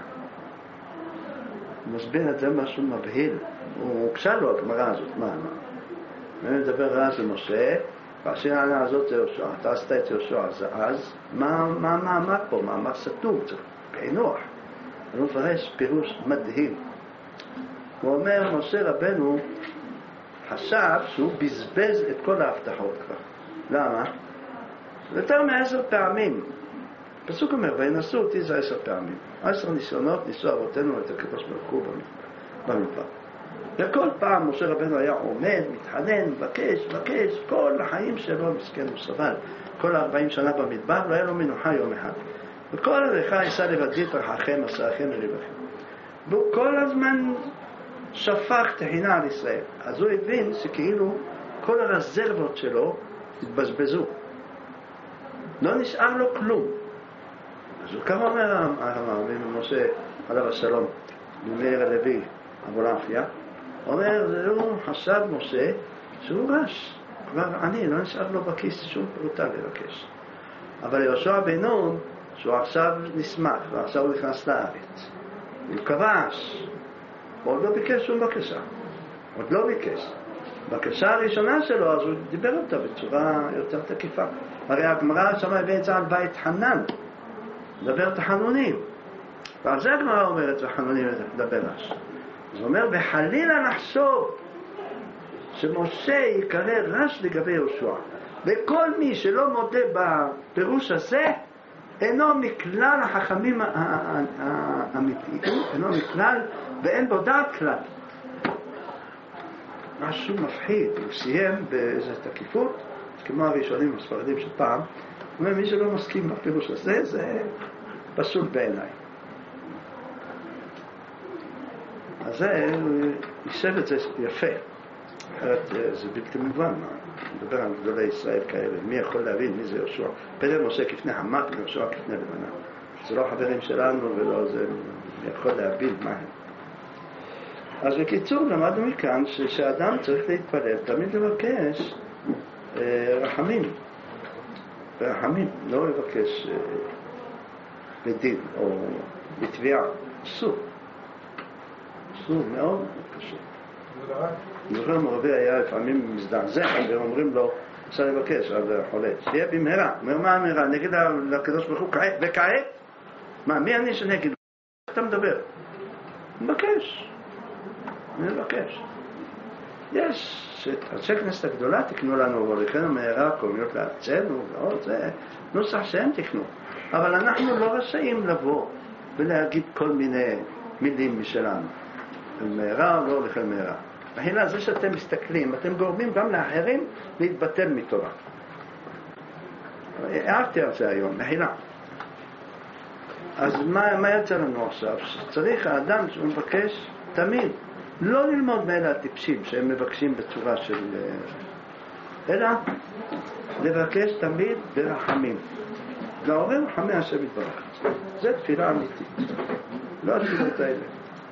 הוא מסביר את זה משהו מבהיל. הוא הוקשה לו הגמרא הזאת, מה? אני מדבר רז למשה, והשיר הענה הזאת זה יהושע. אתה עשית את יהושע, אז מה פה? מה סתום? זה פענוח. הוא מפרש פירוש מדהים. הוא אומר, משה רבנו חשב שהוא בזבז את כל ההבטחות כבר. למה? יותר מ10 פעמים. הפסוק אומר, וינשאו אותי זה 10 פעמים. 10 ניסיונות ניסו אבותינו את הקדוש ברוך הוא במדבר. וכל פעם משה רבנו היה עומד, מתחנן, מבקש, כל החיים שלו מסכן וסבל. כל 40 שנה במדבר לא היה לו מנוחה יום אחד. וכל הלכה יסע לבדי תרחכם, עשרכם ולבכם. והוא כל הזמן שפך תחינה על ישראל. אז הוא הבין שכאילו כל הרזרבות שלו התבזבזו. לא נשאר לו כלום. אז הוא כמה אומר משה עליו השלום, מאיר הלוי אבולעפיה, אומר, הוא חשב משה שהוא רש, כבר אני, לא נשאר לו בכיס שום פרוטה לבקש. אבל יהושע בן נון, שהוא עכשיו נשמח, ועכשיו הוא נכנס לארץ, הוא כבש, הוא עוד לא ביקש שום בקשה, עוד לא ביקש. בקשה הראשונה שלו, אז הוא דיבר אותה בצורה יותר תקיפה. הרי הגמרא שם הביא את זה על בית חנן, לדבר תחנונים. ועל זה הגמרא אומרת, וחנונים לדבר רש. אז הוא אומר, וחלילה לחשוב שמשה יקרא רש לגבי יהושע. וכל מי שלא מודה בפירוש הזה, אינו מכלל החכמים האמיתיים, אינו מכלל, ואין בו דעת כלל. משהו מפחיד. הוא סיים באיזו תקיפות, כמו הראשונים הספרדים של פעם, הוא אומר, מי שלא מסכים בפירוש הזה, זה פסול בעיניי. אז זה, הוא יישב את זה יפה. אחרת זה בלתי מובן. מדבר על גדולי ישראל כאלה. מי יכול להבין מי זה יהושע? פדר משה כפני חמת ויהושע כפני לבנה. זה לא חברים שלנו ולא זה יכול להבין מה הם. אז בקיצור למדנו מכאן שהאדם צריך להתפלל, תמיד לבקש רחמים. רחמים, לא לבקש בדין או בתביעה. אסור. אסור מאוד קשה. אני זוכר מרבי היה לפעמים מזדעזע והם אומרים לו, אפשר לבקש על החולה, שיהיה במהרה. אומר, מה המהרה? נגיד לקדוש ברוך הוא וכעת? מה, מי אני שנגיד? אתה מדבר? מבקש. אני מבקש. יש, אנשי כנסת הגדולה תקנו לנו, ולכן המהרה קומיות לארצנו, ועוד זה נוסח שהם תקנו. אבל אנחנו לא רשאים לבוא ולהגיד כל מיני מילים משלנו. מהרה או לא לכן מהרה. הנה, זה שאתם מסתכלים, אתם גורמים גם לאחרים להתבטל מתורה. הערתי על זה היום, מחילה. אז מה יצא לנו עכשיו? שצריך האדם שהוא מבקש תמיד, לא ללמוד מאלה הטיפשים שהם מבקשים בצורה של... אלא לבקש תמיד ברחמים. לעורר רחמי השם יתברך. זה תפילה אמיתית. לא התפילות האלה.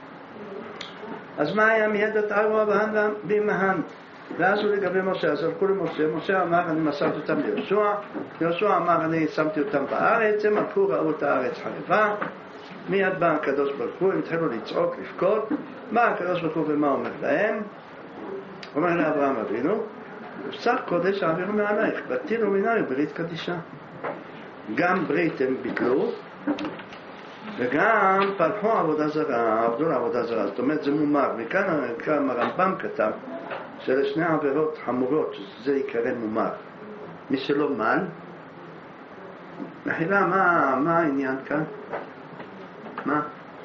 אז מה היה מידת ארבע בהן במהן? ואז הוא לגבי משה, אז הלכו למשה, משה אמר אני מסרתי אותם ליהושע, יהושע אמר אני שמתי אותם בארץ, הם הלכו ראו את הארץ חרבה, מיד בא הקדוש ברוך הוא, הם התחילו לצעוק, לבכות, מה הקדוש ברוך הוא ומה אומר להם? אומר לאברהם אבינו, שר קודש העבירו מעלייך, בתילו מיני ברית קדישה. גם ברית הם ביטלו, וגם פלחו עבודה זרה, עבדו לעבודה זרה, זאת אומרת זה מומר, מכאן הרמב"ם כתב שלשני עבירות חמורות, שזה יקרא מומר. מי שלא מל, מחילה, מה העניין כאן? מה?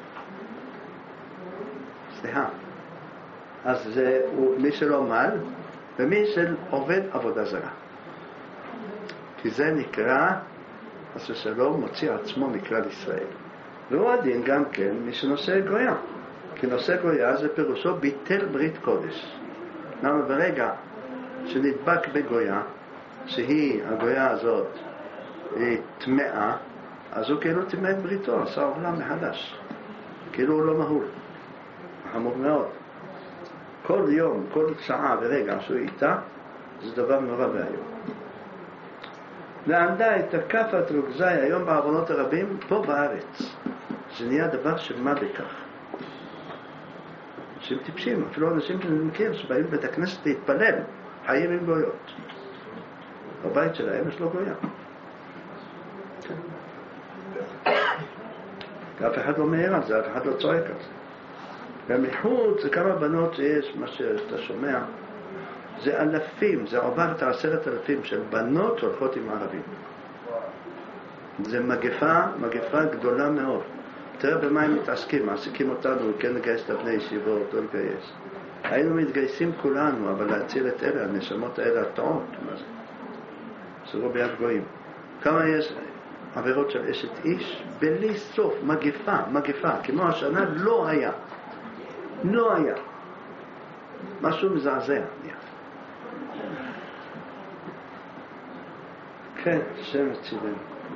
סליחה. אז זה מי שלא מל, ומי שעובד עבודה זרה. כי זה נקרא, אז שלום מוציא עצמו מכלל ישראל. והוא הדין גם כן מי שנושא גויה. כי נושא גויה זה פירושו ביטל ברית קודש. למה ברגע שנדבק בגויה, שהיא, הגויה הזאת, היא טמאה, אז הוא כאילו טמא את בריתו, עשה עולם מחדש. כאילו הוא לא מהול. חמור מאוד. כל יום, כל שעה ורגע שהוא איתה, זה דבר נורא והיום. ועמדה את הכפת רוגזי היום בעוונות הרבים פה בארץ. זה נהיה דבר של מה בכך. אנשים טיפשים, אפילו אנשים שאני מכיר שבאים בית הכנסת להתפלל, חיים עם גויות. בבית שלהם יש לו גויה. אף אחד לא מעיר על זה, אף אחד לא צועק על זה. ומחוץ זה כמה בנות שיש, מה שאתה שומע, זה אלפים, זה עובר את 10,000 של בנות שהולכות עם ערבים. זה מגפה גדולה מאוד. תראה במה הם מתעסקים, מעסיקים אותנו, כן לגייס את בני ישיבות, לא לגייס. היינו מתגייסים כולנו, אבל להציל את אלה, הנשמות האלה הטעות, מה זה? זה לא ביד גויים. כמה יש עבירות של אשת איש? בלי סוף, מגפה, כמו השנה לא היה. לא היה. משהו מזעזע. כן, שם הצידנו.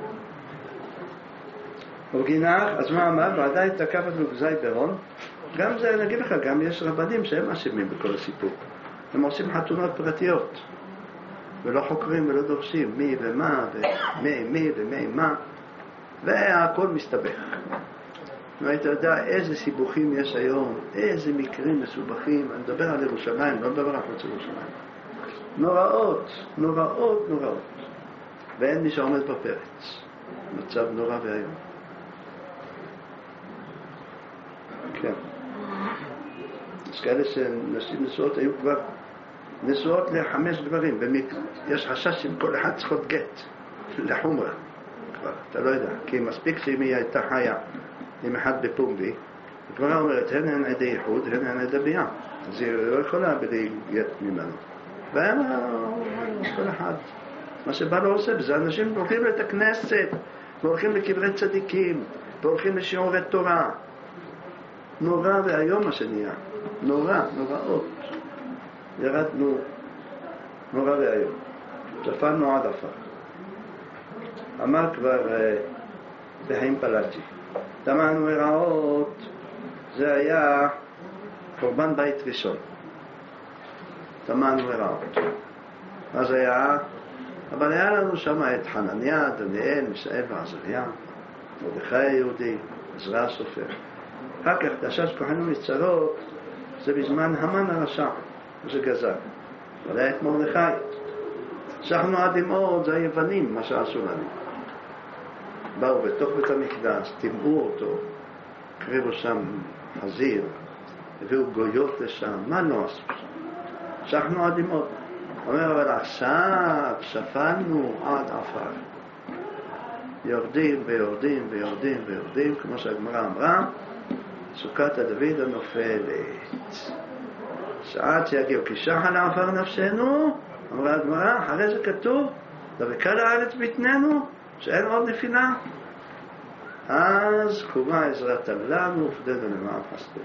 ובגינך, אז מה אמר? ועדיין תקפת רוגזי בהון. גם זה, אני אגיד לך, גם יש רבנים שהם אשמים בכל הסיפור. הם עושים חתונות פרטיות. ולא חוקרים ולא דורשים מי ומה ומי ומי מה. והכל מסתבך. והיית יודע איזה סיבוכים יש היום, איזה מקרים מסובכים. אני מדבר על ירושלים, לא מדבר על חוץ ירושלים. נוראות. ואין מי שעומד בפרץ. מצב נורא והיום. כן. יש כאלה שנשים נשואות היו כבר נשואות ל5 גברים. יש חשש עם כל אחד צריכות גט לחומרה. כבר, אתה לא יודע. כי מספיק שאם היא הייתה חיה עם אחד בפומבי, כבר אומרת, הן עדי איחוד, הן עדי בייה. אז היא לא יכולה בלי גט ממנו. והם כל אחד. מה שבא לא עושה, זה אנשים הולכים לבית הכנסת, והולכים לקברי צדיקים, והולכים לשיעורי תורה. נורא והיום מה שנהיה. נוראות. ירדנו נורא והיום. שפלנו עד עפר. אמר כבר בחיים פלאג'י. דמנו מראות, זה היה קורבן בית ראשון. דמנו מראות. אז היה, אבל היה לנו שם את חנניה, דניאל, מישאל ועזריה, מרדכי היהודי, עזרא הסופר. אחר כך דשש כוחנו מצרות, זה בזמן המן הרשע, זה גזר. אבל היה את מרדכי. שכנו עד דמעות, זה היוונים, מה שעשו לנו. באו בתוך בית המקדש, טימאו אותו, קריבו שם חזיר, הביאו גויות לשם, מה לא עשו שם? שכנו עד דמעות. אומר, אבל עכשיו שפלנו עד עפר. יורדים, כמו שהגמרא אמרה, סוכת הדוד הנופלת. שעת שיגיעו, כי שחל עפר נפשנו, אמרה הגמרא, אחרי זה כתוב, וקל הארץ בטננו, שאין עוד נפילה. אז קומה עזרת לנו, ופדנו למען חסדך.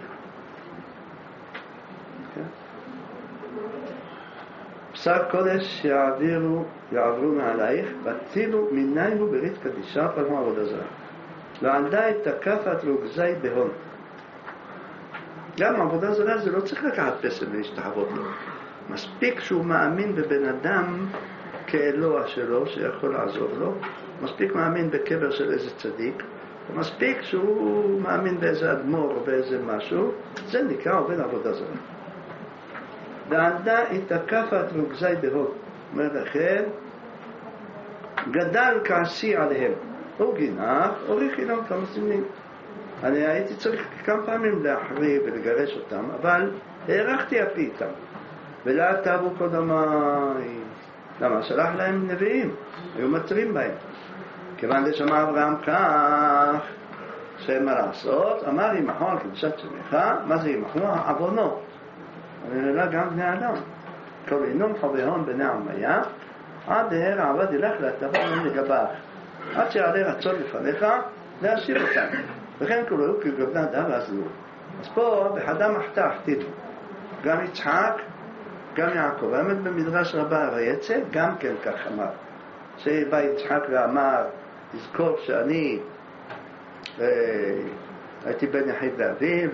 פסק קודש יעברו מעלייך, ותילו מינינו ברית קדישה, פלמו עבודה זרה. ועדיין תקפת רוגזי בהון. גם עבודה זרה זה לא צריך לקחת פסל ולהשתחוות לו. מספיק שהוא מאמין בבן אדם כאלוה שלו, שיכול לעזור לו. מספיק מאמין בקבר של איזה צדיק. ומספיק שהוא מאמין באיזה אדמו"ר או באיזה משהו. זה נקרא עובד עבודה זרה. ועדה התקפת רוגזי בהון. אומר לכם, גדל כעסי עליהם. הוא גינח, אוריך אילם כמה סמלים. אני הייתי צריך כמה פעמים להחריב ולגרש אותם, אבל הערכתי אפי איתם. ולא תבו קודמי, למה? שלח להם נביאים, היו מצרים בהם. כיוון דשמע אברהם כך, שמה לעשות? אמר ימחו על קדושת שמך, מה זה ימחו? עוונות. אלא גם בני אדם. כל אינום חוויון בני עמיה, עד דהר עבד ילך להטבה לגביו. עד שיעלה רצון לפניך, להשיב אותם. וכן כולו כגבנה דם ועזלו. אז פה בחדה מחתה החתינו. גם יצחק, גם יעקב. האמת במדרש רבה ויצא, גם כן כך אמר. שבא יצחק ואמר, תזכור שאני הייתי בן יחיד לאבי,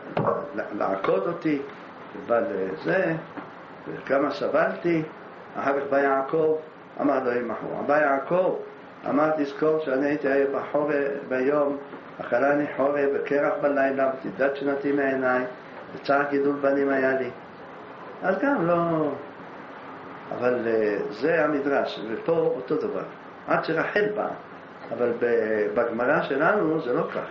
ולעקוד אותי, ובא לזה, וכמה סבלתי. אחר כך בא יעקב, אמר לו ימחו. בא יעקב, אמר תזכור שאני הייתי בחורף ביום, אכלני חורף וקרח בלילה, ותדעת שנתי מעיניי, וצער גידול בנים היה לי. אז גם לא... אבל זה המדרש, ופה אותו דבר. עד שרחל בא, אבל בגמרא שלנו זה לא כך.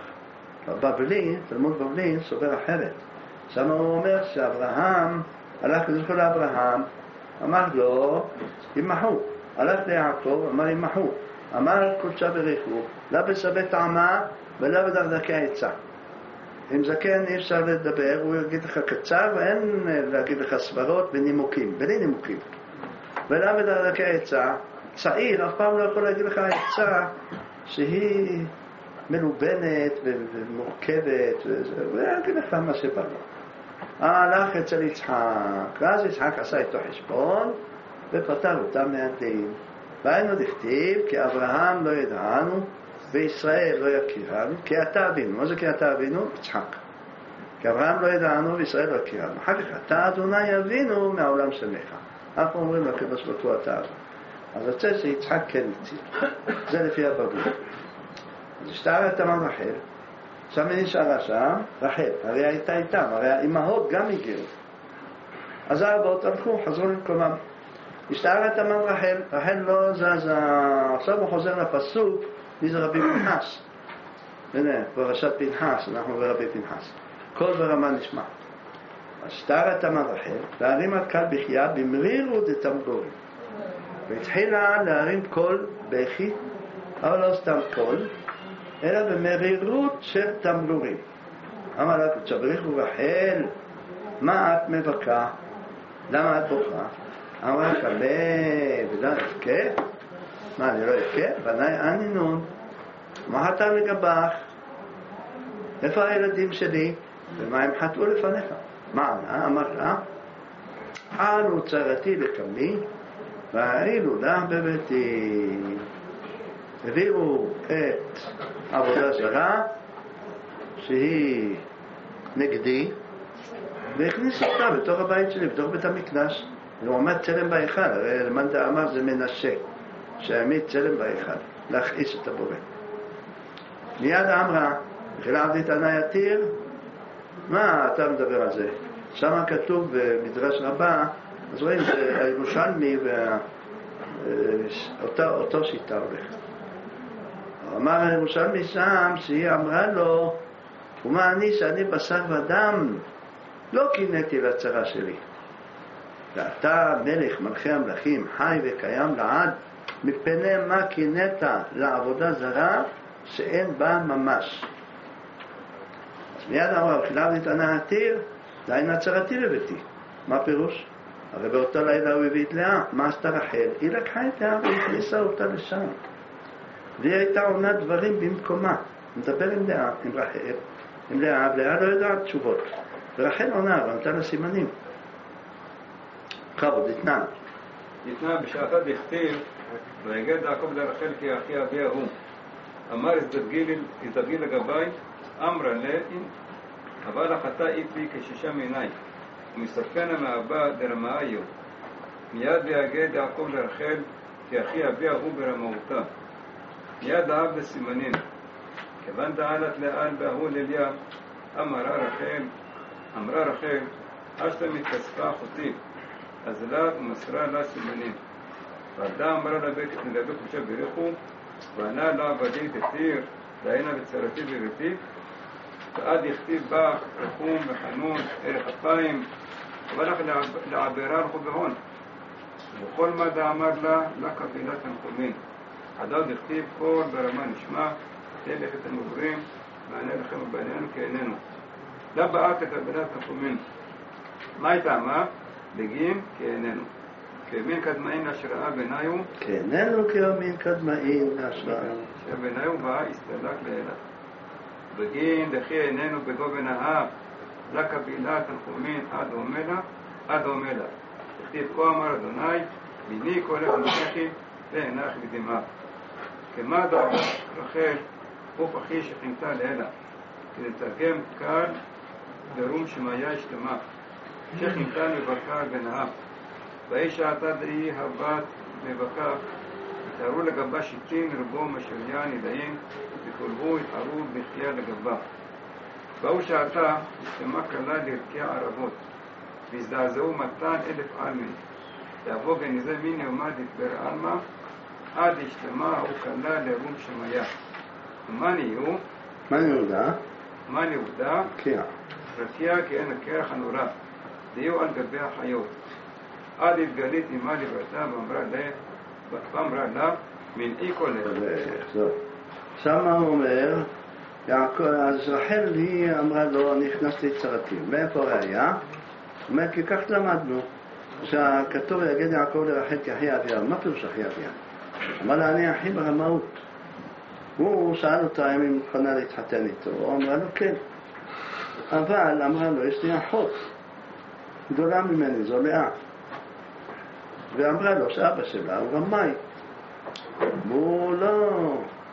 בבלי, תלמוד בבלי, סובר אחרת. שם הוא אומר שאברהם, הלך כזכו לאברהם, אמר לו, ימחו. הלך ליעקב, אמר ימחו. אמר קודשה בריחו, לא בסבי טעמה ולא בדרדקי עצה. עם זקן אי אפשר לדבר, הוא יגיד לך קצר, ואין להגיד לך סברות ונימוקים, בלי נימוקים. ולא בדרדקי עצה, צעיר אף פעם לא יכול להגיד לך עצה שהיא מלובנת ומורכבת, הוא יגיד לך מה שבא לו. הלך אצל יצחק, ואז יצחק עשה איתו חשבון ופטר אותם מהדין. והיינו דכתיב כי אברהם לא ידענו וישראל לא יכירנו כי אתה אבינו. מה זה כי אתה אבינו? יצחק. כי אברהם לא ידענו וישראל לא יכירנו. אחר כך אתה אדוני אבינו מהעולם שמך. אנחנו אומרים לקדוש ברוך הוא אתה אבינו. אז יוצא שיצחק כן הציל. זה לפי הבבלי. אז השתערת אמר רחל, שם היא נשארה שם, רחל, הרי הייתה איתם, הרי האימהות גם הגיעו. אז האבות הלכו, חזרו למקומם. השתערת אמר רחל, רחל לא זזה, עכשיו הוא חוזר לפסוק, מי זה רבי פנחס. הנה, פרשת פנחס, אנחנו ברבי פנחס. קול ברמה נשמע. השתערת אמר רחל, להרים על קל בחייה במרירות דתמרורים. והתחילה להרים קול בכי, אבל לא סתם קול, אלא במרירות של תמרורים. אמר לה קודשה בריחו רחל, מה את מבכה? למה את בוכה? אמרה כלה, ולא אבכה? מה, אני לא אבכה? בניי אנינון. מה אתה לגבך? איפה הילדים שלי? ומה הם חטאו לפניך? מה ענה? אמר לה, ענו צרתי לקמי, והעילו לה בביתי. הביאו את עבודה זרה שהיא נגדי והכניסו אותה בתוך הבית שלי, בתוך בית המקדש. הוא עמד צלם בהיכל, הרי למנדה אמר זה מנשה שהעמיד צלם בהיכל להכעיס את הבורא. מיד אמרה, התחילה עבדית ענה יתיר, מה אתה מדבר על זה? שם כתוב במדרש רבה, אז רואים הירושלמי ואותו שיטה הולך. אמר הירושלמי שם שהיא אמרה לו, ומה אני שאני בשר ודם לא קינאתי לצרה שלי, ואתה מלך מלכי המלכים חי וקיים לעד, מפני מה קינאת לעבודה זרה שאין בה ממש. אז מיד אמרה, וכילה ותענה עתיר, לעין הצרתי בביתי. מה פירוש? הרי באותו לילה הוא הביא את לאה. מה עשתה רחל? היא לקחה את לאה והכניסה אותה לשם, והיא הייתה עונה דברים במקומה. מדבר עם לאה, עם רחל, עם לאה, ולאה לא יודעת תשובות, ורחל עונה, ונתן לה סימנים. כבוד, התנא בשעתה דכתיב, ויגד יעקב לרחל כי אחי אביה הוא. אמר הזדגיל לגבי, אמרה לאין, אבל החטא איתי כשישה מעיניי, ומספנה מאבא דרמאיו. מיד ויגד יעקב לרחל כי אחי אביה הוא ברמאותה. מיד אהב לסימנים. כיוון דעלת לאל בהוא לליה, אמרה רחל, אשתה מתכספה אחותי, אז לה ומסרה לה סימנים. ועדה אמרה לגבי קודשה בריחו, וענה לה עבדי תתיר, דהיינה בצרתי בביתי, ועד יכתיב בה רחום וחנון, ערך אפיים, והלך לעבירה רחוב בהון. וכל מה דאמר לה, לה קבילה תנחומים. עדיו דכתיב כל ברמה נשמע, תלך את המגורים, מענה לכם ובעינינו כעינינו. לה באה כקבילה תנחומים. מה הייתה אמר? בגים כעינינו. כימין קדמאין להשראה ביניו. כעינינו כימין קדמאין להשראה. שביניו באה הסתלק לאלה. בגין דחי עינינו בגובן האב, לה קבילה תנחומים עד עומלה. תכתיב כה אמר אדוני, מיני קולך נשכי ועינך בדמעה. כמה דאגה רחל ופחי שכינתה לאלה, כדי לתרגם קל ברום שמיה השתמה, שכינתה מבקר בנאה. ואי שעתה דהי הבת מבקר, התארו לגבה שיטין רבו משליה נדעים, וכולבו התארו בחיה לגבה. באו שעתה השתמה קלה לרקי ערבות, והזדעזעו 200,000 עלמין. תבוא גניזה מיני עומד יתבר עלמה, עד השתמה הוא קלה לרום שמיה. ומה נהיו? מה נהודה? רקיע כאין הקרח הנורא, דיו על גבי החיות. עד התגלית אמה לברתה ואמרה לה, מנעי קולך. שמה הוא אומר, אז רחל היא אמרה לו, נכנס ליצרתים. מאיפה ראיה? הוא אומר, כי כך למדנו, שהכתוב יגיד יעקב לרחל כאחי אביה. מה פירוש אחי אביה? אמר לה, אני אחי ברמאות. הוא שאל אותה אם היא מוכנה להתחתן איתו, הוא אמרה לו כן. אבל אמרה לו, יש לי אחות גדולה ממני, זו לאה. ואמרה לו שאבא שלה הוא רמאי. והוא לא,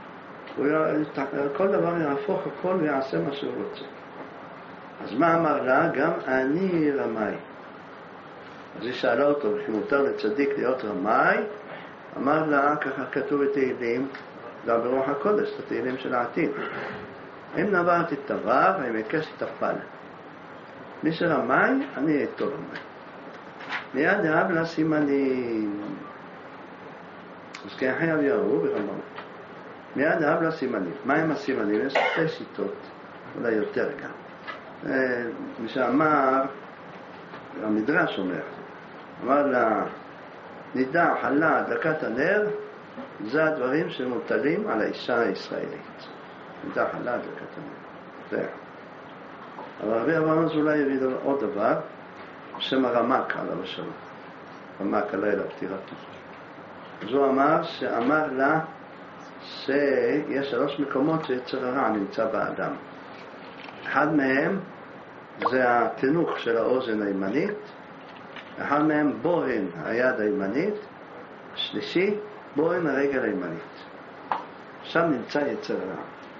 כל דבר יהפוך הכל ויעשה מה שהוא רוצה. אז מה אמר לה? גם אני רמאי. אז היא שאלה אותו, וכי מותר לצדיק להיות רמאי? אמר לה, ככה כתוב בתהילים, גם ברוח הקודש, התהילים של העתיד. אם נבר תתבר, אם יקש תפל. מי שרמאי, אני אהיה איתו רמאי. מיד אהב לה סימנים. אז כאחי אביהו ברמאות. מיד אהב לה סימנים. מה הם הסימנים? יש שתי שיטות, אולי יותר גם. מי שאמר, המדרש אומר, אמר לה, נידה, חלה, דקת הנר, זה הדברים שמוטלים על האישה הישראלית. נידה, חלה, דקת הנר. זה. אבל רבי אברהם אולי יביא עוד דבר, שם הרמק עליו השלום. רמק עליי לפטירתו. אז הוא אמר שאמר לה שיש 3 מקומות שיצר הרע נמצא באדם. אחד מהם זה התנוך של האוזן הימנית, אחד מהם בוהן היד הימנית, השלישי בוהן הרגל הימנית. שם נמצא יצר הרע.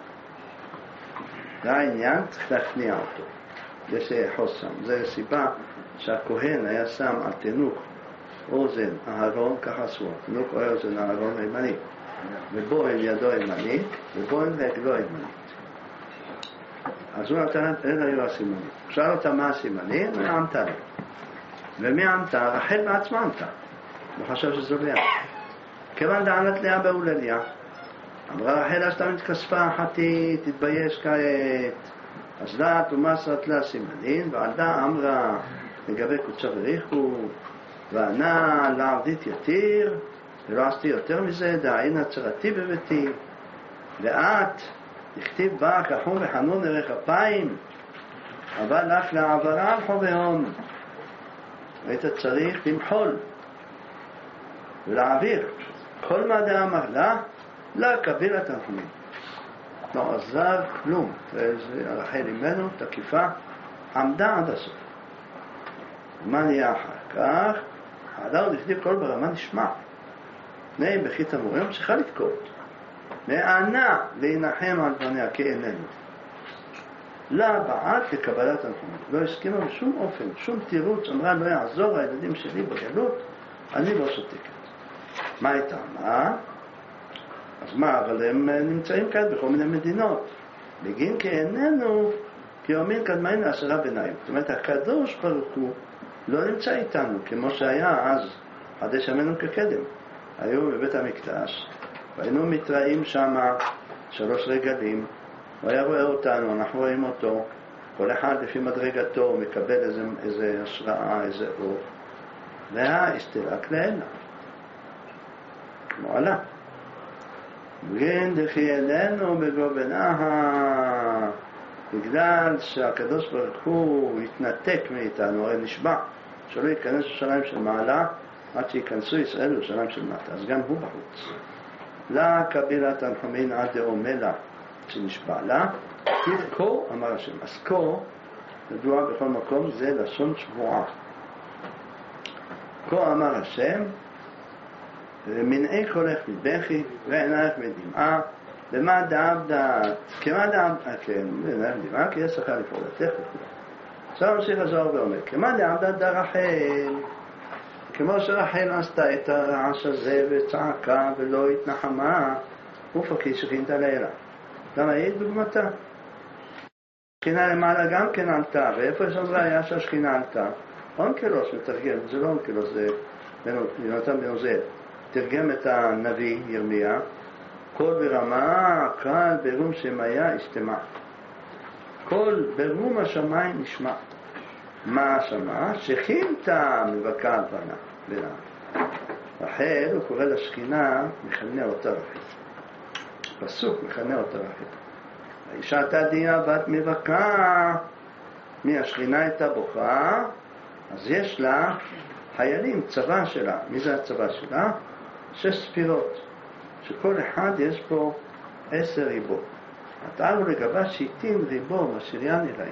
זה העניין, צריך להכניע אותו. יש לאחוז שם. זו סיבה שהכהן היה שם על תנוך אוזן אהרון, ככה עשו, תנוך אוזן אהרון הימנית, ובוהן ידו הימנית, ובוהן רגלו הימנית. אז הוא נתן, אלה היו הסימנים. שאל אותה מה הסימנים, ועמתה לה. ומי עמתה? רחל בעצמה עמתה. הוא חשב שזו לאה. כיוון דענת לאה בהולליה. אמרה רחל, אז אתה מתכספה אחתי, תתבייש כעת. אז דעת ומסרת לה סימנים, ועדה אמרה לגבי קוצה וריחו, וענה לעבדית יתיר, ולא עשיתי יותר מזה, דעין הצרתי בביתי, ואת הכתיב בה כחום וחנון ערך אפיים, אבל לך לעברה על חובהון. היית צריך למחול ולהעביר כל מה דאמר לה, לה קבילה תנחומים. לא עזר כלום. רחל ממנו, תקיפה, עמדה עד הסוף. מה נהיה אחר כך? האדם לכתיב כל ברמה נשמע. נעים בכית המורים, צריכה לתקות. מענה להנחם על בניה כאיננו. לה בעד לקבלת תנחומים. לא הסכימה בשום אופן, שום תירוץ, אמרה לא יעזור הילדים שלי בגלות, אני לא שותקת. מה הייתה? מה? אז מה, אבל הם נמצאים כאן בכל מיני מדינות. בגין כאיננו, כי אומרים קדמאין להשראה ביניים. זאת אומרת, הקדוש ברוך הוא לא נמצא איתנו, כמו שהיה אז, עד ימינו כקדם. היו בבית המקדש, והיינו מתראים שם 3 רגלים, הוא היה רואה אותנו, אנחנו רואים אותו, כל אחד לפי מדרגתו מקבל איזה השראה, איזה אור. והאסתלק לעילה. כמו עלה. בגין דחי אלינו בגובנה, בגלל שהקדוש ברוך הוא התנתק מאיתנו, הרי נשבע שלא ייכנס לשלם של מעלה עד שיכנסו ישראל לשלם של מטה, אז גם הוא בחוץ. לה קבילה תנחמין עד דאומלה שנשבע לה, כה אמר השם. אז כה ידוע בכל מקום, זה לשון שבועה. כה אמר השם, מנעי קולך מבכי ועינייך מדמעה, למה דעבדת, כמה דעבדת, כן, עינייך מדמעה, כי יש לך לפעולתך וכו'. עכשיו ממשיך הזוהר ואומר, כמה דעבדת דרחל, כמו שרחל עשתה את הרעש הזה וצעקה ולא התנחמה, ופקי שכינתה לילה. למה היא דוגמתה? שכינה למעלה גם כן עלתה, ואיפה יש לנו ראיה שהשכינה עלתה? אונקלוס מתרגם, זה לא אונקלוס, זה יונתן בן עוזיאל. תרגם את הנביא ירמיה, כל ברמה, קל ברום שמיה הסתמה. כל ברום השמיים נשמע. מה השמע? שכינתה מבקה על בנה. רחל, הוא קורא לשכינה, מכנה אותה רחל. פסוק מכנה אותה רחל. האישה תדיעה בת מבקה, מהשכינה הייתה בוכה, אז יש לה חיילים, צבא שלה. מי זה הצבא שלה? 6 ספירות, שכל אחד יש פה 10 ריבו. התארו לגבה 60 ריבו, משריין אלוהים.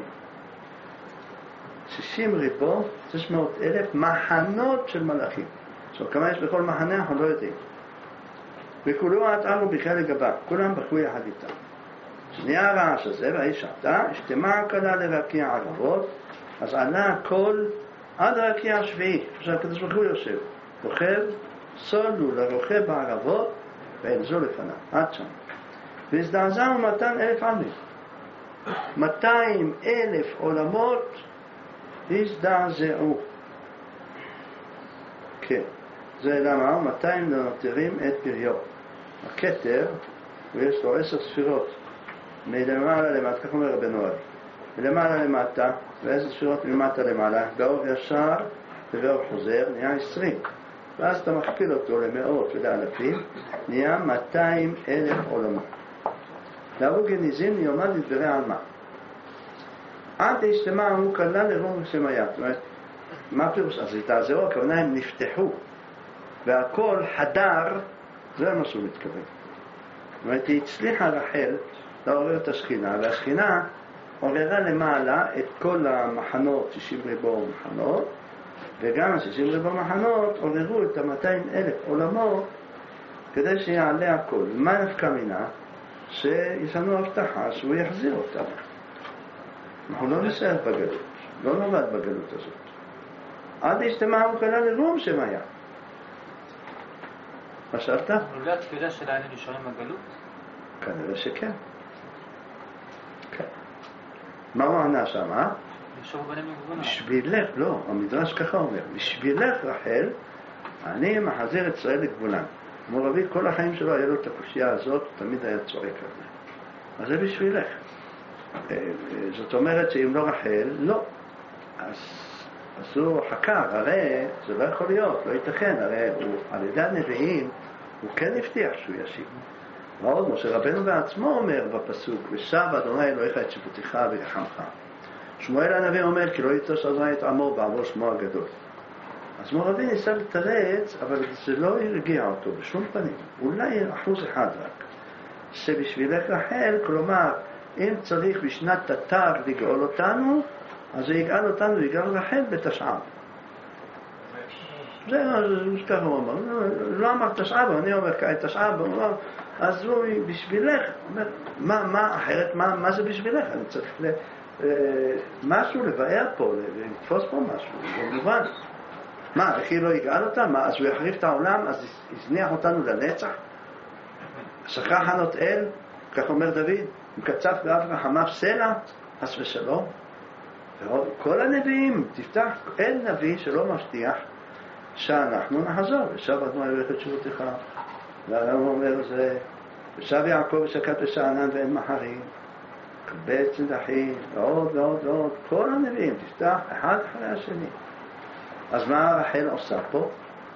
60 ריבו, 600,000 מחנות של מלאכים. עכשיו, כמה יש בכל מחנה, אנחנו לא יודעים. וכולו התארו בכלל לגבה, כולם בכו יחד איתם. שנייה הרעש הזה, והאיש עתה, השתמע קלה לרקיע ערבות, אז עלה הכל עד הרקיע השביעי, עכשיו הקדוש ברוך הוא יושב, רוכב, סולו לרוכב בערבות, ואלזו לפניו, עד שם. והזדעזעו 200,000 עמים. 200,000 עולמות הזדעזעו. כן, זה למה 200 נותרים את פריו. הכתר, ויש לו 10 ספירות, מלמעלה למטה, כך אומר רבנו ארי, מלמעלה למטה, ו10 ספירות ממטה למעלה, באור ישר ובאור חוזר, נהיה 20. ואז אתה מכפיל אותו למאות ולאלפים, נהיה 200,000 עולמות. להרוג גניזים יומד לדברי עלמה. עד השתמה הוא קלה לרום שמיה. זאת אומרת, מה פירוש? אז התעזרו, הכוונה הם נפתחו, והכל חדר, זה מה שהוא מתכוון. זאת אומרת, היא הצליחה רחל לעורר את השכינה, והשכינה עוררה למעלה את כל המחנות, 60 ריבו מחנות, וגם ה-60 ריבו מחנות עוררו את 200,000 עולמות כדי שיעלה הכל. ומה נפקא מינה? שיש לנו הבטחה שהוא יחזיר אותה. אנחנו לא נשאר בגלות, לא נובד בגלות הזאת. עד השתמה הוא קלה לרום שמיה. מה שאלת? אולי התפילה שלה היינו נשארים בגלות? כנראה שכן. כן. מה הוא ענה שם, אה? בשבילך, לא, המדרש ככה אומר, בשבילך רחל, אני מחזיר את ישראל לגבולן. כמו רבי, כל החיים שלו היה לו את הקושייה הזאת, תמיד היה צועק על זה. אז זה בשבילך. זאת אומרת שאם לא רחל, לא. אז הוא חקר, הרי זה לא יכול להיות, לא ייתכן, הרי הוא, על ידי הנביאים, הוא כן הבטיח שהוא ישיב. ועוד משה רבנו בעצמו אומר בפסוק, ושב אדוני אלוהיך את שפוטיך ורחמך. שמואל הנביא אומר, כי לא יצוש עזרה את עמו בעבור שמו הגדול. אז מורבי ניסה לתרץ, אבל זה לא הרגיע אותו בשום פנים. אולי 1% רק. שבשבילך רחל, כלומר, אם צריך בשנת תתר לגאול אותנו, אז הוא יגאל אותנו ויגאל רחל בתשעב. זה ככה הוא אמר. לא אמר תשעב, אני אומר תשעב, אז הוא בשבילך, אומר, מה אחרת, מה זה בשבילך? אני צריך משהו לבאר פה, לתפוס פה משהו, במובן. מה, איך היא לא יגאל אותה? מה, אז הוא יחריב את העולם, אז יזניח אותנו לנצח? שכח ענות אל, כך אומר דוד, מקצף באב רחמיו סלע, חס ושלום. כל הנביאים, תפתח, אין נביא שלא מבטיח שאנחנו נחזור. ושב אדוני אלוהיך את שפוטיך. והרב אומר זה, ושב יעקב ושקט ושאנן ואין מחרים. קבץ נדחים, ועוד ועוד ועוד. כל הנביאים, תפתח אחד אחרי השני. אז מה רחל עושה פה?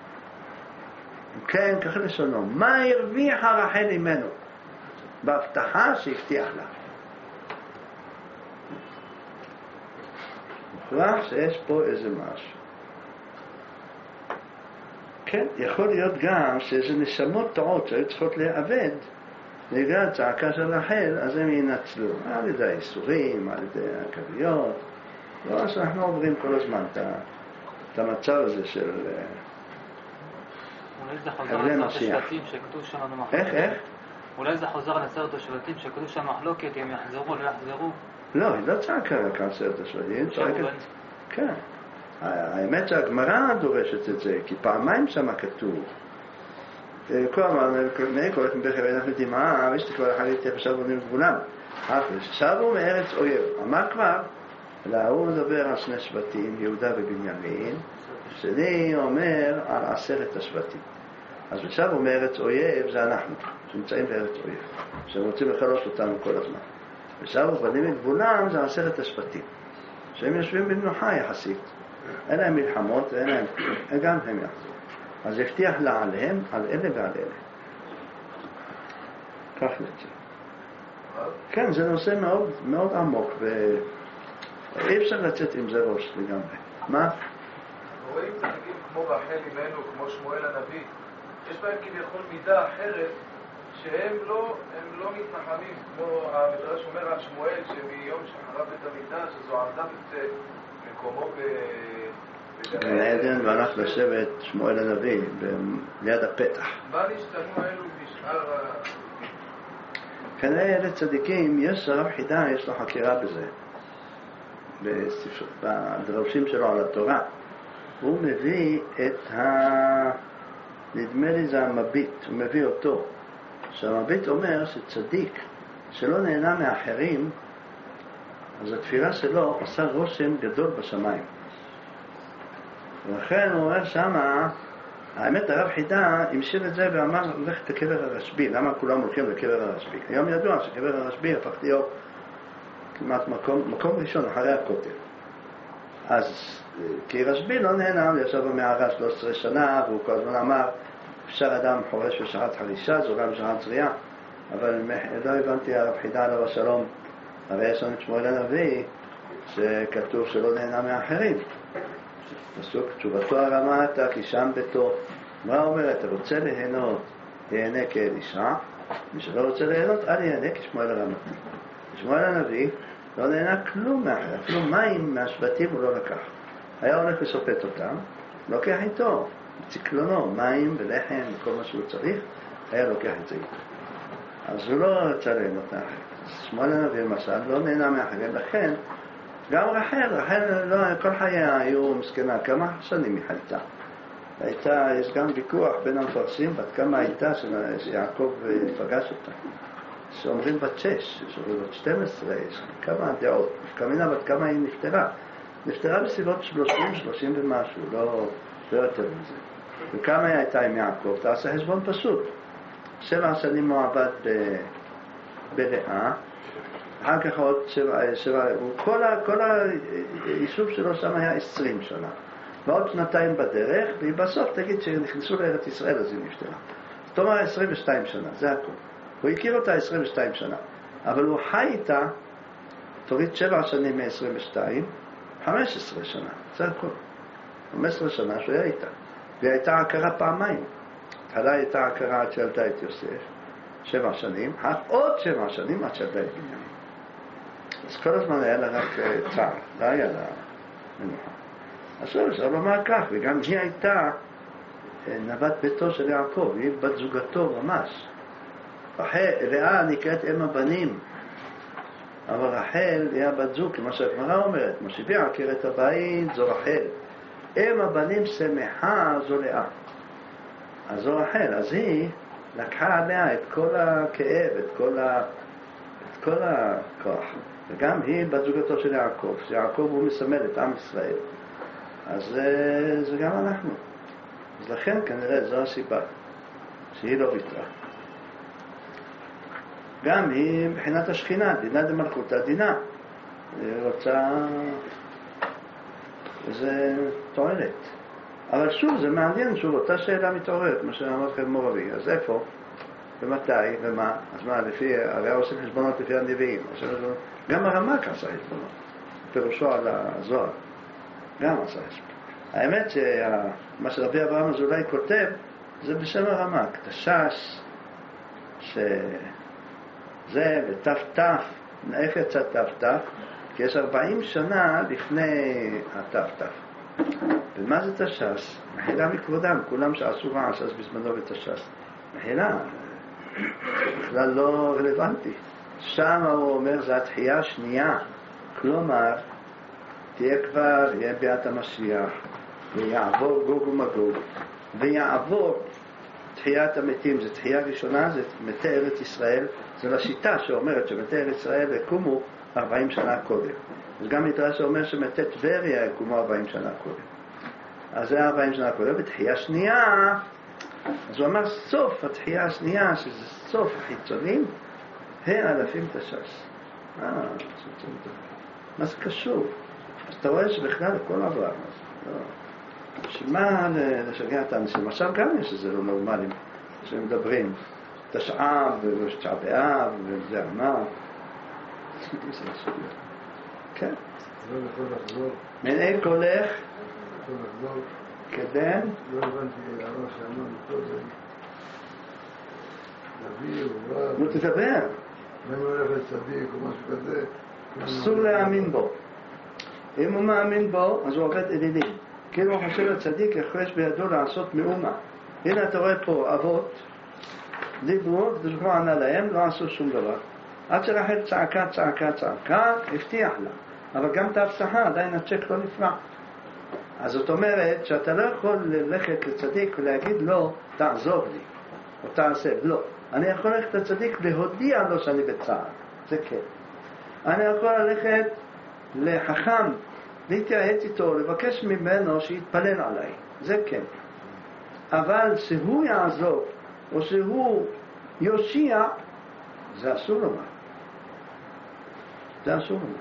כן, ככה לשונו, מה הרוויחה רחל ממנו? בהבטחה שהבטיח לה. מוכרח שיש פה איזה משהו. כן, יכול להיות גם שאיזה נשמות טועות שהיו צריכות להיאבד בגלל הצעקה של רחל, אז הם ינצלו על ידי האיסורים, על ידי הכוויות. לא שאנחנו עוברים כל הזמן את המצב הזה של אולי זה חוזר לעשרת השבטים שכתוב שם במחלוקת. איך? אולי זה חוזר לעשרת השבטים שכתוב שם מחלוקת אם יחזרו או לא יחזרו. לא, היא לא צעקה רק על עשרת השבטים, כן. האמת שהגמרא דורשת את זה, כי פעמיים שם כתוב. כל הזמן, כל הזמן בחר אנחנו יודעים, ושתקבל אחר יתיה ושבו מגבולם. שבו מארץ אויב. אמר כבר, הוא מדבר על שני שבטים, יהודה ובנימין, שני אומר על 10 השבטים. אז ושבו מארץ אויב זה אנחנו, שנמצאים בארץ אויב, שהם רוצים לחלוש אותנו כל הזמן. ושבו בנים מגבולם זה 10 השבטים, שהם יושבים במנוחה יחסית. אין להם מלחמות, גם הם יחזרו. אז הבטיח לה עליהם, על אלה ועל אלה. כך נצא. כן, זה נושא מאוד, מאוד עמוק, ואי אפשר לצאת עם זה ראש לגמרי. מה? רואים צדיקים כמו רחל אימנו, כמו שמואל הנביא, יש בהם כביכול מידה אחרת, שהם לא מתנחמים, כמו המדרש אומר על שמואל, שמיום שחרב בית המקדש, אז הוא עזב את מקומו גן עדן והלך לשבת שמואל הנביא ליד הפתח. מה נשתנו האלו בשאר כנראה לצדיקים יש הרב חידה, יש לו חקירה בזה בדרושים שלו על התורה. הוא מביא את נדמה לי זה המביט, הוא מביא אותו, שהמביט אומר שצדיק שלא נהנה מאחרים, אז התפילה שלו עושה רושם גדול בשמיים. ולכן הוא אומר שמה, האמת הרב חידה המשיל את זה ואמר הולך לקבר הרשב"י. למה כולם הולכים לקבר הרשב"י? היום ידוע שקבר הרשב"י הפך להיות כמעט מקום ראשון אחרי הכותל. אז כי רשב"י לא נהנה, הוא ישב במערה 13 שנה והוא כל הזמן אמר אפשר אדם חורש בשעת חרישה, זו גם שעת זריעה, אבל לא הבנתי הרב חידה עליו השלום. הרי יש לנו את שמואל הנביא שכתוב שלא נהנה מאחרים. פסוק, תשובתו הרמתה כי שם ביתו. מה אומר? אתה רוצה ליהנות, תהנה כאלישע, מי שלא רוצה ליהנות, אל יהנה כשמואל הרמתי. שמואל הנביא לא נהנה כלום מאחר, אפילו מים מהשבטים הוא לא לקח. היה הולך לסופט אותם, לוקח איתו, בצקלונו, מים ולחם וכל מה שהוא צריך, היה לוקח את זה איתו. אז הוא לא רצה ליהנות מאחר. שמואל הנביא למשל לא נהנה מאחרים, לכן גם רחל לא, כל חייה היו מסכנה, כמה שנים היא חייתה. יש גם ויכוח בין המפרשים, בת כמה הייתה שיעקב פגש אותה. שאומרים בת 6, שאומרים בת 12, יש כמה דעות. כמינה בת כמה היא נפטרה. נפטרה בסביבות 30 ומשהו, לא יותר מזה. וכמה היא הייתה עם יעקב? תעשה חשבון פשוט. 7 שנים הוא עבד בלאה, אחר כך עוד 7, כל היישוב שלו שם היה 20 שנה. ועוד 2 בדרך, ובסוף תגיד שנכנסו לארץ ישראל אז היא נפטרה. זאת אומרת 22 שנה, זה הכל. הוא הכיר אותה 22 שנה, אבל הוא חי איתה, תוריד 7 שנים מ-22, 15 שנה, זה הכל. 15 שנה שהוא היה איתה. והיא הייתה הכרה פעמיים. התחלה הייתה הכרה עד שילדה את יוסף, 7 שנים, עוד 7 שנים עד שילדה את בנימין. אז כל הזמן היה לה רק צער, לא היה לה מנוחה. אז הוא אמר כך, וגם היא הייתה נווט ביתו של יעקב, היא בת זוגתו ממש. לאה נקראת אם הבנים, אבל רחל היא הבת זוג, כמו שהגמרא אומרת, מושיבי עקרת הבית זו רחל, אם הבנים שמחה זו לאה. אז זו רחל, אז היא לקחה עליה את כל הכאב, את כל הכוח. וגם היא בת זוגתו של יעקב, שיעקב הוא מסמל את עם ישראל. אז זה גם אנחנו. אז לכן כנראה זו הסיבה, שהיא לא ויתרה. גם היא מבחינת השכינה, דינה דמלכותא דינה. היא רוצה איזה תועלת. אבל שוב, זה מעניין, שוב, אותה שאלה מתעוררת, מה שאמרת לכם מורבי, אז איפה, ומתי, ומה, אז מה, הרי עושים חשבונות לפי הנביאים, גם הרמ"ק עשה חשבונות, פירושו על הזוהר, גם עשה חשבונות. האמת שמה שרבי אברהם אזולאי כותב, זה בשם הרמ"ק, תש"ש, שזה בת"ת, איפה יצא ת"ת? כי יש 40 שנה לפני הת"ת. ומה זה תש"ס? מחילה מכבודם, כולם שעשו רעש אז בזמנו בתש"ס. מחילה, בכלל לא רלוונטי. שם הוא אומר, זה התחייה השנייה. כלומר, יהיה ביאת המשיח, ויעבור גוג ומגוג, ויעבור תחיית המתים. זה תחייה ראשונה, זה מתי ארץ ישראל. זו לשיטה שאומרת שמתי ארץ ישראל יקומו 40 שנה קודם. אז גם מדרש שאומר שמתי טבריה יקומו 40 שנה קודם. אז זה 40 שנה קודם. בתחייה שנייה, אז הוא אמר סוף התחייה השנייה, שזה סוף החיצונים, אלפים תש"ס. מה זה קשור? אז אתה רואה שבכלל הכל עבר. שמה לשגע את האנשים? עכשיו גם יש שזה לא נורמלים, שמדברים תשע"ב ותשעה באב וזה אמר. כן. לא יכול לחזור. מנהל הולך יכול לחזור. כדן. לא הבנתי הרע שאמרנו קודם. נביא או רב. נו תדבר. אם הוא הולך לצדיק או משהו כזה. אסור להאמין בו. אם הוא מאמין בו, אז הוא עובד אלילים. כאילו הוא חושב לצדיק, יחרש בידו לעשות מאומה. הנה אתה רואה פה אבות, דיברו, ודשבו ענה להם, לא עשו שום דבר. עד שרחל צעקה, הבטיח לה. אבל גם את ההבטחה, עדיין הצ'ק לא נפרע. אז זאת אומרת שאתה לא יכול ללכת לצדיק ולהגיד לו, תעזור לי, או תעשה, לא. אני יכול ללכת לצדיק להודיע לו שאני בצער, זה כן. אני יכול ללכת לחכם, להתייעץ איתו, לבקש ממנו שיתפלל עליי, זה כן. אבל שהוא יעזור, או שהוא יושיע, זה אסור לומר. זה אסור לומר.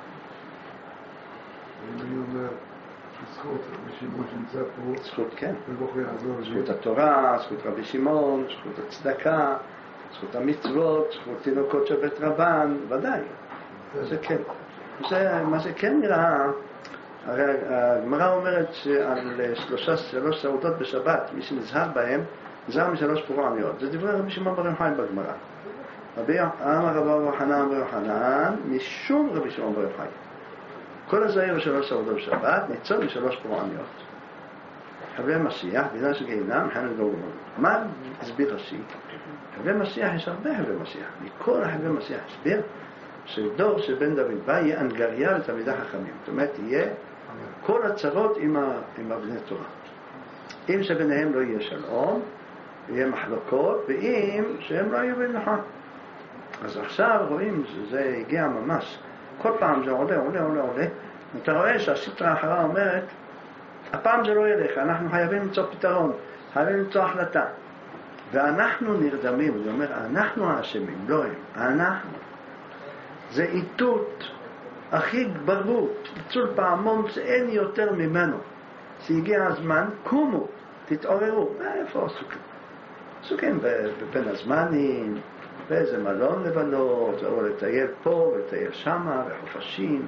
אם אני אומר זכות רבי שמעון שנמצא פה, זכות כן. זכות זכות התורה, זכות רבי שמעון, זכות הצדקה, זכות המצוות, זכות תינוקות של בית רבן, ודאי. זה כן. מה שכן נראה, הרי הגמרא אומרת שעל שלוש סעודות בשבת, מי שנזהר בהם, נזהר משלוש פורעניות. זה דברי רבי שמעון בר יוחאי בגמרא. אמר רבי יוחנן בר יוחנן, משום רבי שמעון בר יוחאי. כל הזהיר בשלוש סעודות בשבת, ניצול בשלוש פורעניות. חבי משיח, בינה של גיהינם, חיינו לדור גמור. מה הסביר רש"י? חבי משיח, יש הרבה חבי משיח. מכל החבי משיח הסביר שדור של בן דוד בא יהיה אנגריה לתלמידי חכמים. זאת אומרת, יהיה כל הצרות עם הבני תורה. אם שביניהם לא יהיה שלום, יהיה מחלוקות, ואם שהם לא יהיו בנכון. אז עכשיו רואים שזה הגיע ממש. כל פעם זה עולה. אתה רואה שהסטרה האחרה אומרת, הפעם זה לא ילך, אנחנו חייבים למצוא פתרון, חייבים למצוא החלטה. ואנחנו נרדמים, זה אומר, אנחנו האשמים, לא הם, אנחנו. זה איתות הכי ברור, פיצול פעמון שאין יותר ממנו. שהגיע הזמן, קומו, תתעוררו. איפה עסוקים? עסוקים בבין הזמנים, באיזה מלון לבלות, או לטייל פה ולטייל שמה, וחופשים.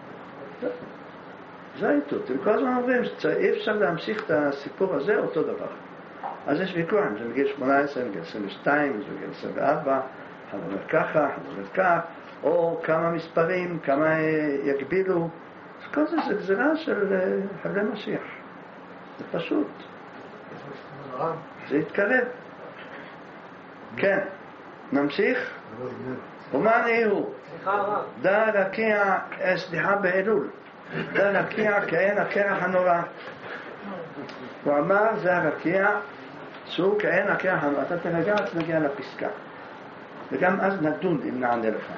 זה האיתות. הם כל הזמן אומרים שאי אפשר להמשיך את הסיפור הזה אותו דבר. אז יש ויכוח, אם זה מגיל 18, מגיל 22, אם זה מגיל 24, אחד אומר ככה, אחד אומר כך, או כמה מספרים, כמה יגבילו. אז כל זה גזירה של חבלי משיח. זה פשוט. זה יתקרב. כן. נמשיך? ומה נהיו? דה רקיע, סליחה באלול. דה רקיע כעין הקרח הנורא. הוא אמר, זה הרקיע, שהוא כעין הקרח הנורא. אתה תרגע, נגיע לפסקה. וגם אז נדון אם נענה לך.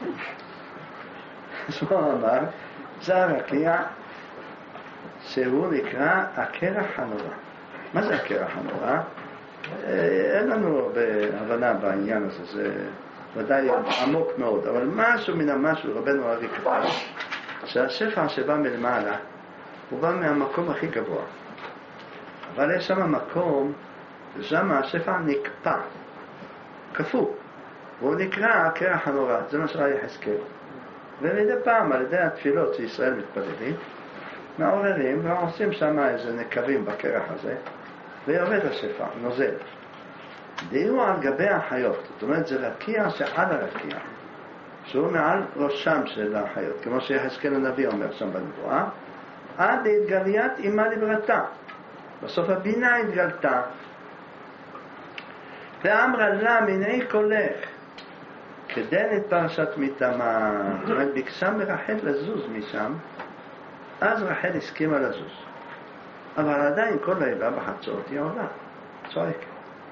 אז הוא אמר, זה הרקיע, שהוא נקרא הקרח הנורא. מה זה הקרח הנורא? אין לנו בהבנה בעניין הזה, זה ודאי עמוק מאוד, אבל משהו מן המשהו, רבנו ארי כתב, שהשפע שבא מלמעלה, הוא בא מהמקום הכי גבוה. אבל יש שם מקום, ושם השפע נקפא, קפוא, והוא נקרא הקרח הנורא, זה מה שראה יחזקאל. ומדי פעם על ידי התפילות שישראל מתפללים, מעוררים ועושים שם איזה נקבים בקרח הזה, ויורד השפע, נוזל. דיהו על גבי החיות, זאת אומרת זה רקיע שעל הרקיע, שהוא מעל ראשם של החיות, כמו שיחזקאל הנביא אומר שם בנבואה, עד התגליית אימה לברתה. בסוף הבינה התגלתה, ואמרה לה מנעי קולך, כדן את פרשת מתמה, זאת אומרת ביקשה מרחל לזוז משם, אז רחל הסכימה לזוז. אבל עדיין כל לילה בחצות היא עולה, צועקת.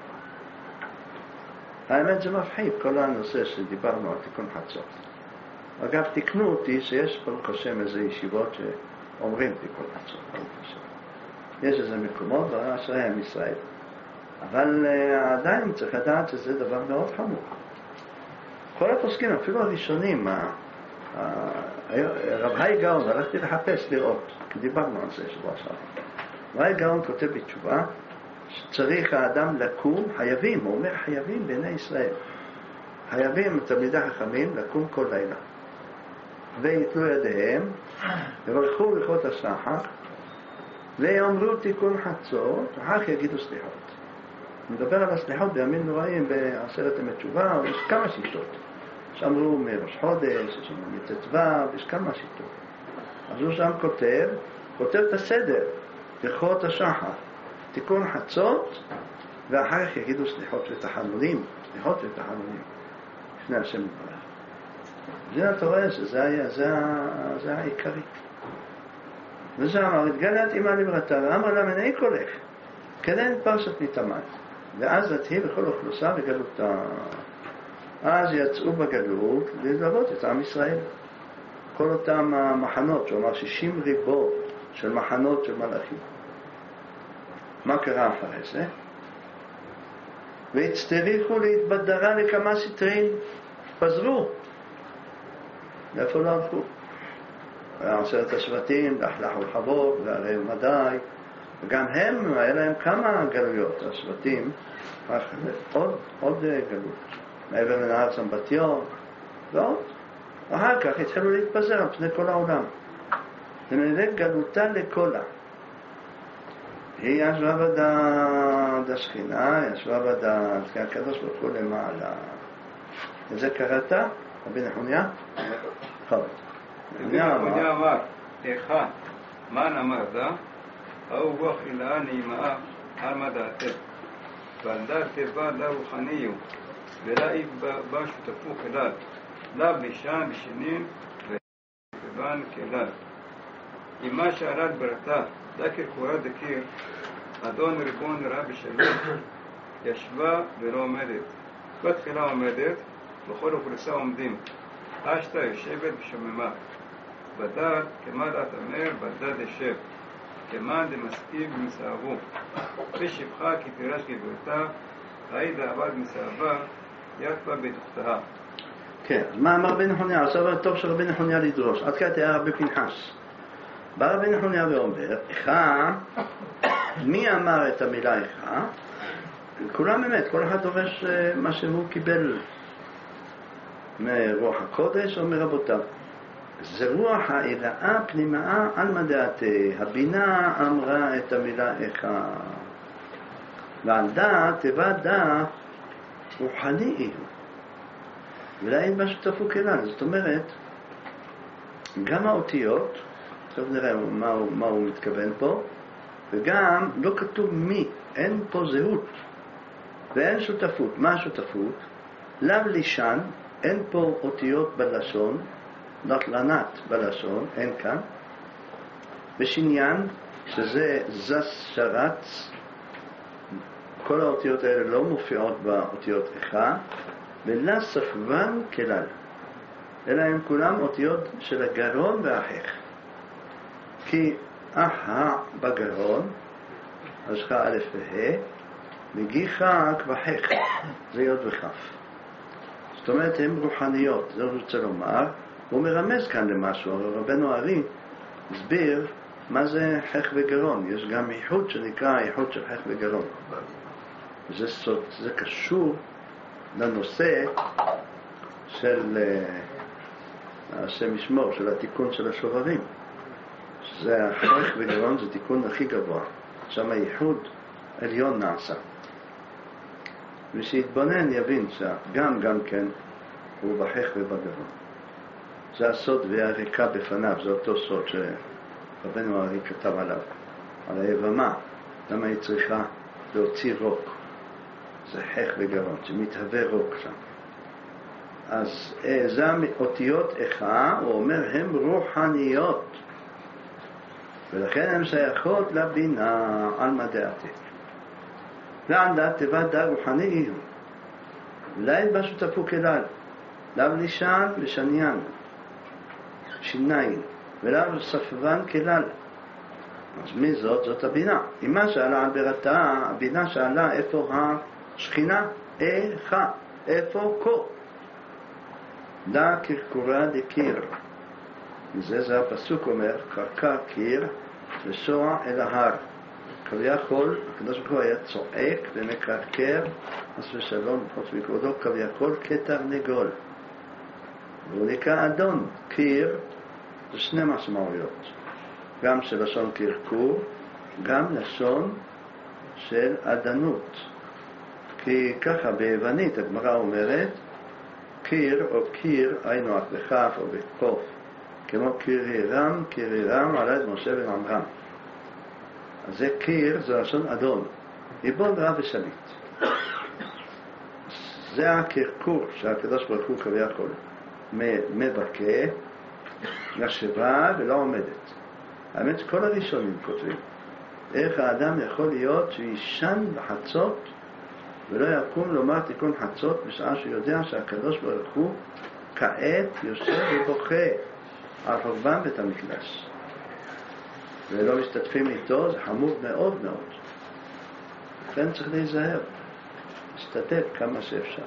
האמת זה מפחיד, כל הנושא שדיברנו על תיקון חצות. אגב, תקנו אותי שיש ברוך השם איזה ישיבות שאומרים תיקון חצות, ברוך השם. יש איזה מקומות, ואשרי עם ישראל. אבל עדיין צריך לדעת שזה דבר מאוד חמור. כל הפוסקים, אפילו הראשונים, רב היי גאון, הלכתי לחפש לראות, כי דיברנו על זה שבוע שעבר. רב היי גאון כותב בתשובה, שצריך האדם לקום, חייבים, הוא אומר חייבים בעיני ישראל. חייבים תלמידי חכמים לקום כל לילה. ויתלו ידיהם, וברכו ברכות השחר, ויאמרו תיקון חצות, ואחר כך יגידו סליחות. נדבר על הסליחות בימים נוראים בעשרת ימי תשובה, יש כמה שיטות. שאמרו מראש חודש, יש מצ"ו, יש כמה שיטות. אז הוא שם כותב את הסדר, ברכות השחר. תיקון חצות, ואחר כך יגידו סליחות ותחנונים, סליחות ותחנונים, לפני השם יתברך. זה אתה רואה שזה העיקרי. וזה אמר, התגלת אימה לברתה, ואמר לה מנעי קולך, כדן פרשת מתמן, ואז תהי בכל אוכלוסה בגלותה. אז יצאו בגלות ללוות את עם ישראל. כל אותם המחנות, שהוא אמר 60 ריבו של מחנות של מלאכים. מה קרה אחרי זה? והצטריכו להתבדרה לכמה סטרין, פזרו. לאיפה לא הלכו? עשרת השבטים, לחלח ולחבור, והרי מדי, וגם הם, היה להם כמה גלויות, השבטים, עוד גלות, מעבר לנהר סמבטיון, ועוד. ואחר כך התחלו להתפזר על פני כל העולם. ונראה גלותה לקולה. היא ישבה בדד השכינה, ישבה בדד הקדוש ברוך הוא למעלה. וזה קראת? רבי נחוניה? טוב. רבי נחוניה אמר, איכה, מן אמרת, ההוא רוח אלאה נעימה, על מה דעתך. ועל דעת תיבה לה רוחניו, ולה אי בה שותפו כלל. לה בלישן בשנין, ובן כלל. אימה שעלת ברתה, דקר קורה דקיר, אדון ריבון רע בשלום, ישבה ולא עומדת. בתחילה עומדת, בכל אוכלוסה עומדים. אשתה יושבת ושוממה. בדד, כמה דעת אמר, בדד ישב. כמה דמסכים ומסעבו. ושפחה כי תירש גבולתה, העיד העבד מסעבה, יתפה בתוכתה. כן, אז מה אמר רבי נחוניה? עכשיו טוב של רבי נחוניה לדרוש. עד כעת היה רבי פנחס. בא רבי נחוניה ואומר, איכה, מי אמר את המילה איכה? כולם באמת, כל אחד דורש מה שהוא קיבל מרוח הקודש או מרבותיו. זה רוח האלאה פנימאה על מדעת. הבינה אמרה את המילה איכה. ועל דעת, תיבת דעת, רוחני היא. ולאין מה שותפו כלל. זאת אומרת, גם האותיות, עכשיו נראה מה הוא מתכוון פה, וגם לא כתוב מי, אין פה זהות, ואין שותפות. מה השותפות? לאו לישן, אין פה אותיות בלשון, נטלנת בלשון, אין כאן. ושניין, שזה זס שרץ, כל האותיות האלה לא מופיעות באותיות איכה, ולא ספבן כלל, אלא הם כולם אותיות של הגרון והחך. כי אחה בגרון, אז לך א' וה', מגיחה כבחך, זה יוד וכף. זאת אומרת, הן רוחניות, זה רוצה לומר, הוא מרמז כאן למשהו. רבנו הארי הסביר מה זה חך וגרון? יש גם איחוד שנקרא איחוד של חך וגרון. זה קשור לנושא של השם ישמור, של התיקון של השובבים. זה החך וגרון, זה תיקון הכי גבוה. שם האיחוד עליון נעשה. ושיתבונן יבין שגם כן הוא בחך ובגרון. זה הסוד והריקה בפניו, זה אותו סוד שרבנו הארי כתב עליו, על היבמה, למה היא צריכה להוציא רוק. זה חך וגרון, שמתהווה רוק שם. אז זה אותיות איכה, הוא אומר, הן רוחניות, ולכן הן שייכות לבינה על מדעתי. ועל דעת תיבת דעת רוחני יהיו. אולי בשותפו כלל, לאו לישן ושניין, שיניים, ולאו ספבן כלל. אז מי זאת? זאת הבינה. אמא שאלה על בירתה, הבינה שאלה איפה השכינה? איכה, איפה כה? דא קרקורה דקיר. זה הפסוק אומר, קרקר קיר ושוע אל ההר. כביכול, הקדוש ברוך הוא היה צועק ומקרקר, חס ושלום, חוץ מכבודו, כביכול כתרנגול. והוא נקרא אדון. קיר זה שני משמעויות, גם של לשון קרקור, גם לשון של אדנות. כי ככה ביוונית הגמרא אומרת, קיר או קיר, היינו אך בכף או בקוף, כמו קירירם עלה את משה בן עמרם. אז זה קיר, זה לשון אדון, ריבון רב ושליט. זה הקרקור שהקדוש ברוך הוא כביכול מבקר, ישבה ולא עומדת. האמת שכל הראשונים כותבים, איך האדם יכול להיות שישן בחצות ולא יקום לומר תיקון חצות בשעה שהוא יודע שהקדוש ברוך הוא כעת יושב ובוכה על חורבן בית המקדש. ולא משתתפים איתו, זה חמור מאוד מאוד. לכן צריך להיזהר, להשתתף כמה שאפשר.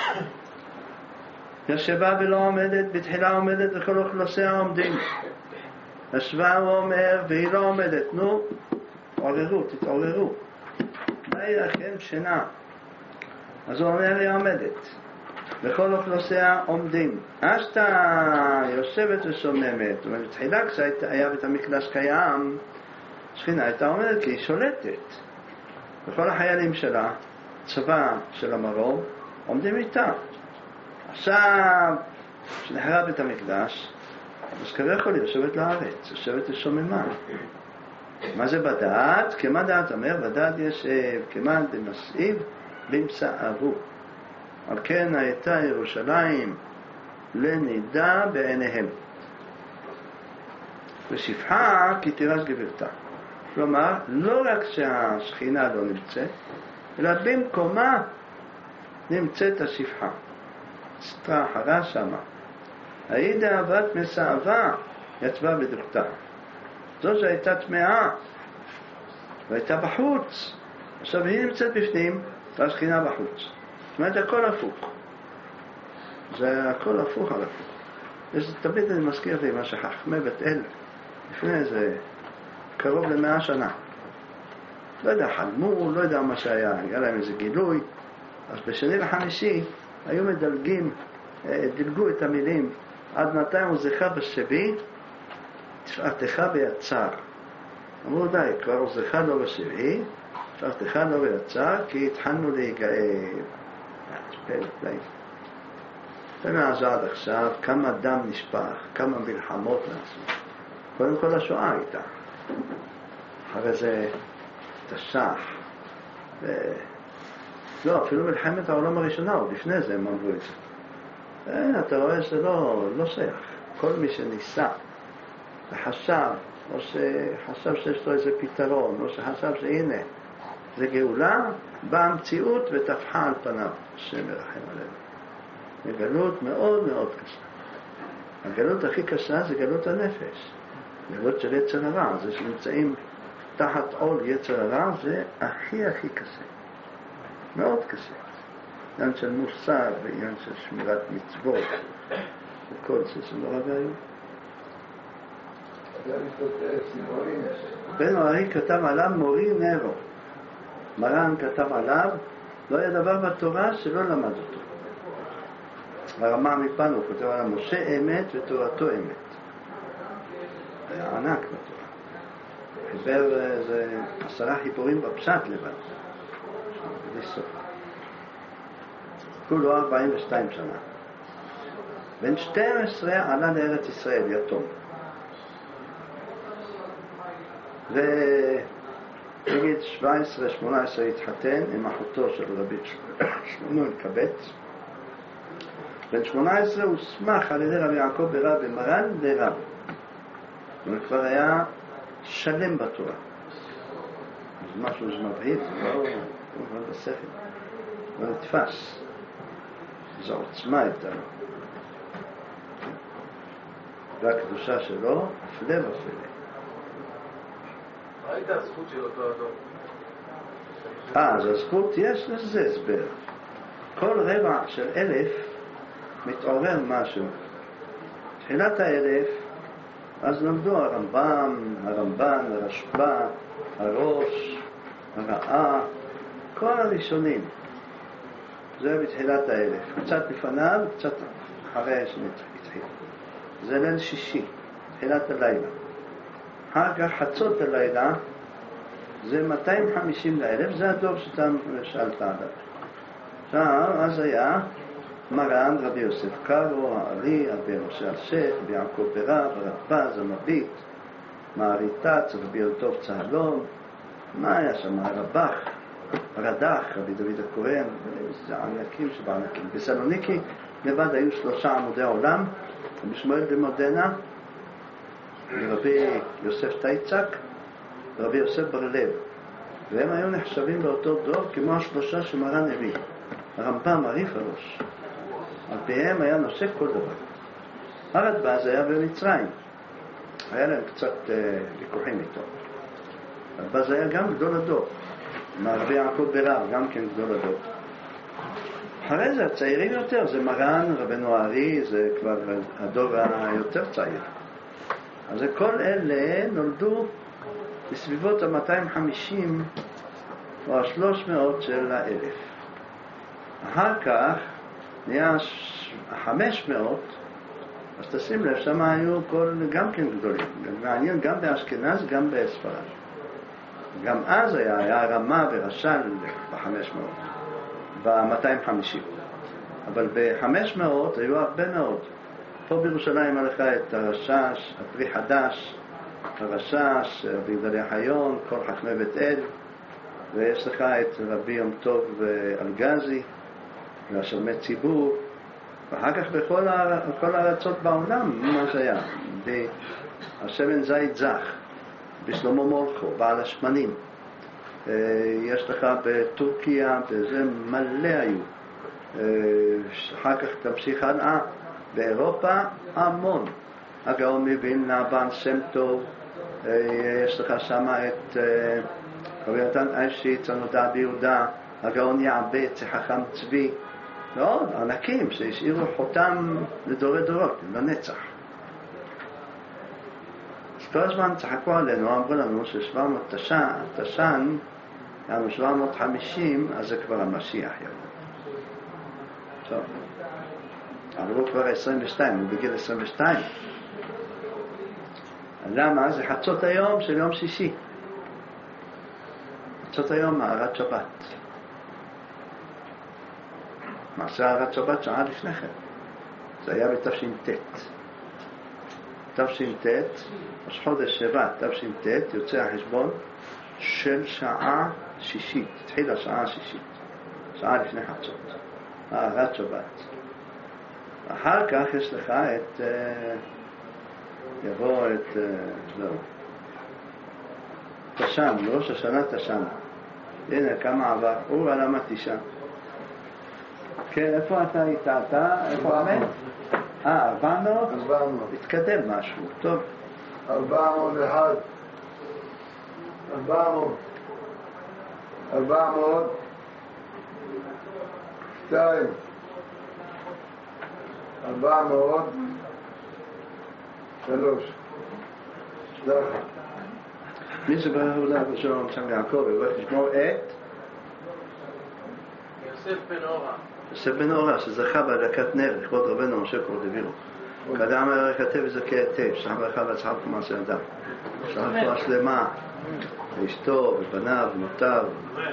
ישבה ולא עומדת, בתחילה עומדת וכל אוכלוסיה עומדים. ישבה הוא אומר והיא לא עומדת. נו, עוררו, תתעוררו. מה היא לכם שינה? אז הוא אומר היא עומדת. וכל אוכלוסיה עומדים. אשתה יושבת ושוממת. זאת אומרת, בתחילה כשהיה בית המקדש קיים, שכינה הייתה עומדת כי היא שולטת. וכל החיילים שלה, צבא של המרום, עומדים איתה. עכשיו, כשנחרב בית המקדש, אז כביכול היא יושבת לארץ, יושבת ושוממה. מה זה בדעת? כמה דעת אומר? בדעת ישב, כמה דמסעיב במצערו. על כן הייתה ירושלים לנידה בעיניהם. ושפחה כי תירש גבירתה. כלומר, לא רק שהשכינה לא נמצאת, אלא במקומה נמצאת השפחה. סתרה אחרה שמה. העידה אהבת מסעבה יצבה בדרתה. זו שהייתה טמאה והייתה בחוץ. עכשיו היא נמצאת בפנים והשכינה בחוץ. זאת אומרת, הכל הפוך. זה הכל הפוך על הפוך. תמיד אני מזכיר לי מה שחכמי בית אל לפני איזה קרוב ל100 שנה. לא יודע, חלמו, לא יודע מה שהיה, היה להם איזה גילוי. אז בשני לחמישי היו דילגו את המילים עד מתי הוא זכה בשבי, תפארתך ביצר. אמרו די, כבר הוא זכה לו בשבי, תפארתך לא ביצר, כי התחלנו להיגאב. ומאז עד עכשיו, כמה דם נשפך, כמה מלחמות נעשו. קודם כל השואה הייתה. אחרי זה תש"ח. לא, אפילו מלחמת העולם הראשונה, עוד לפני זה הם אמרו את זה. אתה רואה שזה לא שייך. כל מי שניסה וחשב, או שחשב שיש לו איזה פתרון, או שחשב שהנה, זה גאולה, באה המציאות ותפחה על פניו. השם ירחם עלינו. גלות מאוד מאוד קשה. הגלות הכי קשה זה גלות הנפש. גלות של יצר הרע, זה שנמצאים תחת עול יצר הרע, זה הכי קשה. מאוד קשה. עניין של מוסר ועניין של שמירת מצוות וכל זה נורא והיום. זה משתתף, סימורים. רבנו הארי כתב עליו מורי נרו. מרן כתב עליו, לא היה דבר בתורה שלא למד אותו. הרמ"א מפנו הוא כותב עליו משה אמת ותורתו אמת. היה ענק בתורה. חיבר איזה 10 חיבורים בפשט לבד. בלי סוף. כולו 42 שנה. בן 12 עלה לארץ ישראל, יתום. ובגיל 17-18 התחתן עם אחותו של רבי שלמה אלקבץ. בן 18 הוסמך על ידי רבי יעקב ברב ומרן לרב. הוא כבר היה שלם בתורה. זה משהו שמבהיל, זה לא בשכל, לא נתפס. זו עוצמה יותר. והקדושה שלו, הפלא ופלא. מה הייתה הזכות של אותו אדום? אז הזכות, יש לזה הסבר. כל רבע של 1000 מתעורר משהו. תחילת 1000, אז למדו הרמב"ם, הרמב"ן, הרשב"א, הראש, הרעה, כל הראשונים. זה בתחילת 1000. קצת לפניו, קצת אחרי שהתחיל. זה ליל שישי, תחילת הלילה. אחר כך חצות הלילה, זה 250 ל-1000, זה הדור שאתה שאלת עליו. עכשיו, אז היה מרן רבי יוסף קארו, הארי, רבי משה אלשיך, רבי יעקב ברב, הרב המביט, מעריטץ, רבי יהודוב צהלום, מה היה שם? הרבח, הרד"ח, רבי דוד הכהן, זה ענקים שבענקים. בסלוניקי לבד היו 3 עמודי העולם, רבי שמואל במודנה, רבי יוסף טייצק, ורבי יוסף בר לב, והם היו נחשבים באותו דור כמו ה3 שמרן הביא. הרמב"ם, הריף הראש, על פיהם היה נושק כל דבר. הרדב"ז היה במצרים, היה להם קצת ויכוחים איתו. הרדב"ז היה גם גדול הדור, רבי יעקב ברב, גם כן גדול הדור. אחרי זה הצעירים יותר, זה מרן, רבנו הארי, זה כבר הדור היותר צעיר. אז כל אלה נולדו בסביבות ה-250 או ה-300 של 1000. אחר כך נהיה 500, אז תשים לב, שם היו גם כן גדולים. מעניין גם באשכנז, גם בספרד. גם אז היה רמה ורש"ל ב-500, ב-250. אבל ב-500 היו הרבה מאוד. פה בירושלים הלכה את הרש"ש, הפרי חדש, הרש"ש, רבי גדליה חיון, כל חכמי בית אל, ויש לך את רבי יום טוב אלגזי, והשלמי ציבור, ואחר כך בכל הארצות בעולם, מה שהיה? השמן זית זך, בשלמה מולכו, בעל השמנים, יש לך בטורקיה, וזה מלא היו. אחר כך תמשיך הלאה, באירופה המון. הגאון מווילנה, בעל שם טוב, יש לך שם את רבי נתן איישיץ, הנודע ביהודה, הגאון יעבץ, חכם צבי, ועוד ענקים שהשאירו חותם לדורי דורות, לנצח. אז כל הזמן צחקו עלינו, אמרו לנו ש700 תש"ן, יענו 750, אז זה כבר המשיח יבוא. טוב. אבל הוא כבר 22, הוא בגיל 22. למה? זה חצות היום של יום שישי. חצות היום מערת שבת. מעשה מערת שבת שעה לפני כן. זה היה בתש"ט. תש"ט, ראש חודש שבט, תש"ט, יוצא החשבון של שעה שישית. התחילה שעה שישית. שעה לפני חצות. מערת שבת. אחר כך יש לך את, יבוא את, תש"ן, ראש השנה תש"ן. הנה כמה עבר, הוא על המתישה. כן, איפה אתה היית? איפה עמד? 400? 400. התקדם משהו, טוב. 401. 400. 2. 403. מי זה בעולם בשלום שם יעקב? הוא הולך לשמור את יוסף בן אורה, שזכה בהדלקת נר לכבוד רבנו משה קורדווירו. כאדם היה כתב וזכה היטב, שלח ברכה והצלחה במעשה אדם. שלח רפואה שלמה לאשתו ובניו ובנותיו.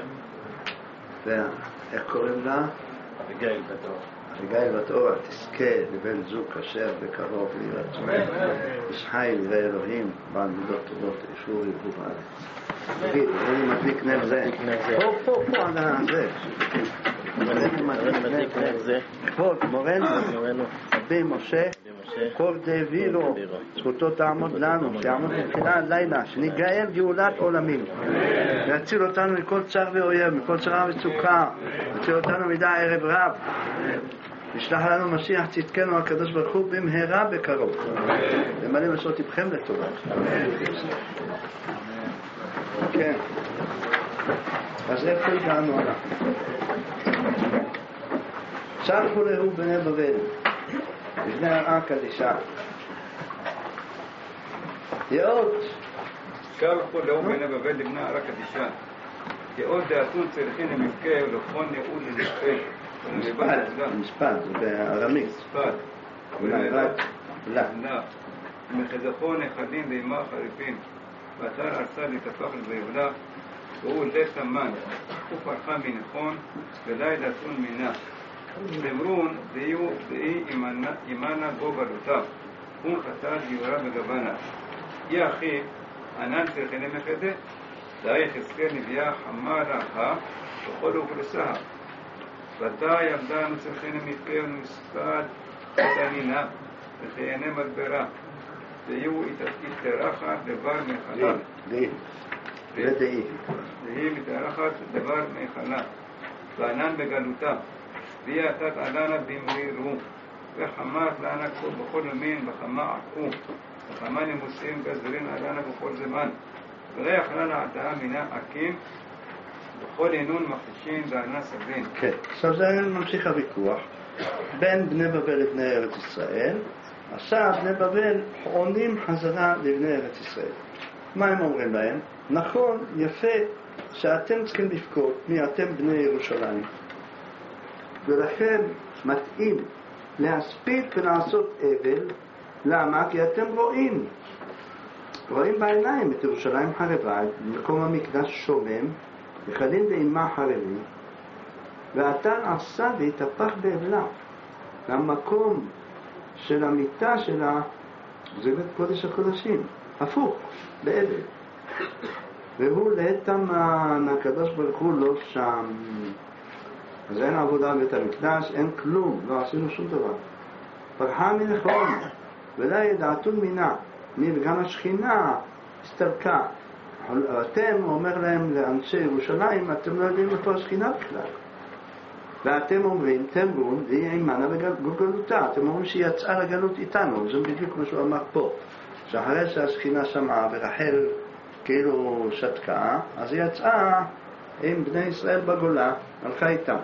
ואיך קוראים לה? אביגיל בת אורה, תזכה לבן זוג כשר וקרוב ליראת שמיים. איש חי יראה אלוהים, בעל מידות טובות, ישרו וירבו בארץ. דוד, אני מדליק נר זה. פה, על הזה. כבוד מורנו, רבי משה קורדווירו, זכותו תעמוד לנו, שיעמוד מבחינה הלילה, שניגאל גאולת עולמים, להציל אותנו מכל צער ואויב, מכל צרה וצוקה, להציל אותנו מידע ערב רב, ישלח לנו משיח צדקנו הקדוש ברוך הוא במהרה בקרוב, למלא משרות לבכם לטובה. כן, אז איפה הגענו עליו? שלחו להו בני בבל לפני הרעה קדישה יאות שלחו להו בני בבל לפני הרעה קדישה יאות דעתון צריכים למבכה ולכון נעול לנשפה משפט, זה בארמית משפט ומחזכו נחדים ואימה חריפים ואתר ארצה להתהפך לבהבלה והוא לית המן ופרחה מנכון ולילה אתון מינה דמרון דהי אימנה בו גלותה הוא חטאת גיברה בגוונה יא אחי ענן צריכים למחדה דהי חזקאל נביאה חמה לאחה וכל אוכלוסה ודאי עמדה אנו צריכים למבכה ומספד תנינה וחייני מדברה דהיו התארחת דבר מחלה דהי מתארחת דבר מחלה וענן בגלותה והיא עתת עלנה במרירו וחמת לענה בכל ימין וחמה עקו וחמה נימוסים גזרין עלנה בכל זמן ולא יכלה לעתה מינה עקים בכל עינון מחלישין וענה סבין. כן, עכשיו זה ממשיך הוויכוח בין בני בבל לבני ארץ ישראל. עכשיו בני בבל עונים חזרה לבני ארץ ישראל. מה הם אומרים להם? נכון, יפה שאתם צריכים לבכות מי אתם בני ירושלים ולכן מתאים להספיק ולעשות אבל. למה? כי אתם רואים בעיניים את ירושלים חרבה, מקום המקדש שומם וחלין ואימה חרבים והאתר עשה והתהפך באבלה למקום של המיטה שלה, זה בית קודש הקודשים הפוך, באבל והוא להתאמן הקדוש ברוך הוא לא שם. אז אין עבודה בבית המקדש, אין כלום, לא עשינו שום דבר. פרחה מנכון ולא ידעתון מינה וגם השכינה הסתלקה. אתם, הוא אומר להם לאנשי ירושלים, אתם לא יודעים איפה השכינה בכלל ואתם אומרים תמרון והיא עימנה בגלותה, אתם אומרים שהיא יצאה לגלות איתנו. זה בדיוק מה שהוא אמר פה, שאחרי שהשכינה שמעה ורחל כאילו שתקה, אז היא יצאה עם בני ישראל בגולה, הלכה איתם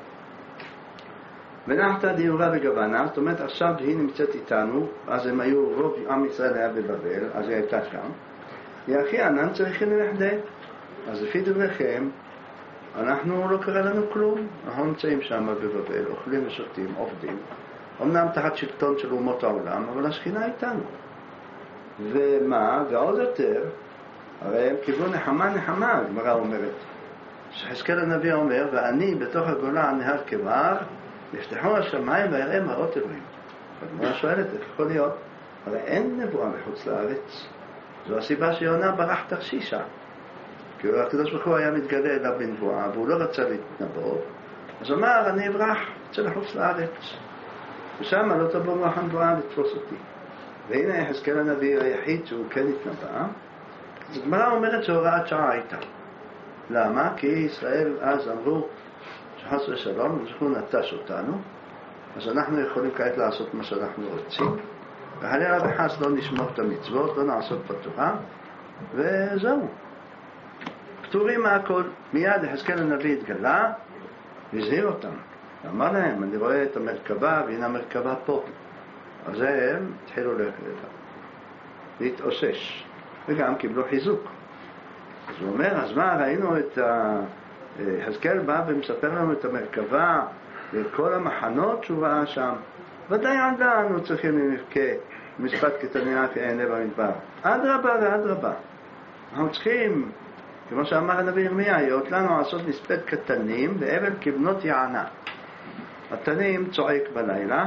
ונחתה דיורה בגוונה. זאת אומרת עכשיו היא נמצאת איתנו, אז הם היו, רוב עם ישראל היה בבבל, אז היא הייתה שם. יחי ענן צריכים לנחדה, אז לפי דבריכם אנחנו לא קרה לנו כלום, אנחנו נמצאים שם בבבל, אוכלים ושותים, עובדים אמנם תחת שלטון של אומות העולם, אבל השכינה איתנו. ומה? ועוד יותר, הרי הם קיבלו נחמה, הגמרא אומרת, שחזקאל הנביא אומר, ואני בתוך הגולה נהר כבר, נפתחו השמיים ויראה מראות אלוהים. הגמרא שואלת, איך יכול להיות? הרי אין נבואה מחוץ לארץ. זו הסיבה שיונה ברח תרשישה. כי הקדוש ברוך הוא היה מתגלה אליו בנבואה, והוא לא רצה להתנבוא. אז הוא אמר, אני אברח, יצא לחוץ לארץ. ושם לא תבוא רוח הנבואה לתפוס אותי. והנה יחזקאל הנביא היחיד שהוא כן התנבא. אז הגמרא אומרת שהוראת שעה הייתה. למה? כי ישראל אז אמרו שחס ושלום, הוא נטש אותנו, אז אנחנו יכולים כעת לעשות מה שאנחנו רוצים, וחלילה וחס לא נשמור את המצוות, לא נעשות בתורה, וזהו. פטורים מהכל. מיד יחזקאל הנביא התגלה, והזהיר אותם. אמר להם, אני רואה את המרכבה, והנה המרכבה פה. אז הם התחילו להתאושש. וגם קיבלו חיזוק. אז הוא אומר, אז מה, ראינו את יחזקאל בא ומספר לנו את המרכבה וכל המחנות שהוא ראה שם. ודאי עדיין צריכים משפט קטניה כעיני במדבר. אדרבה ואדרבה. אנחנו צריכים, כמו שאמר הנביא ירמיה, להיות לנו לעשות מספד קטנים ואבל כבנות יענה. התנים צועק בלילה,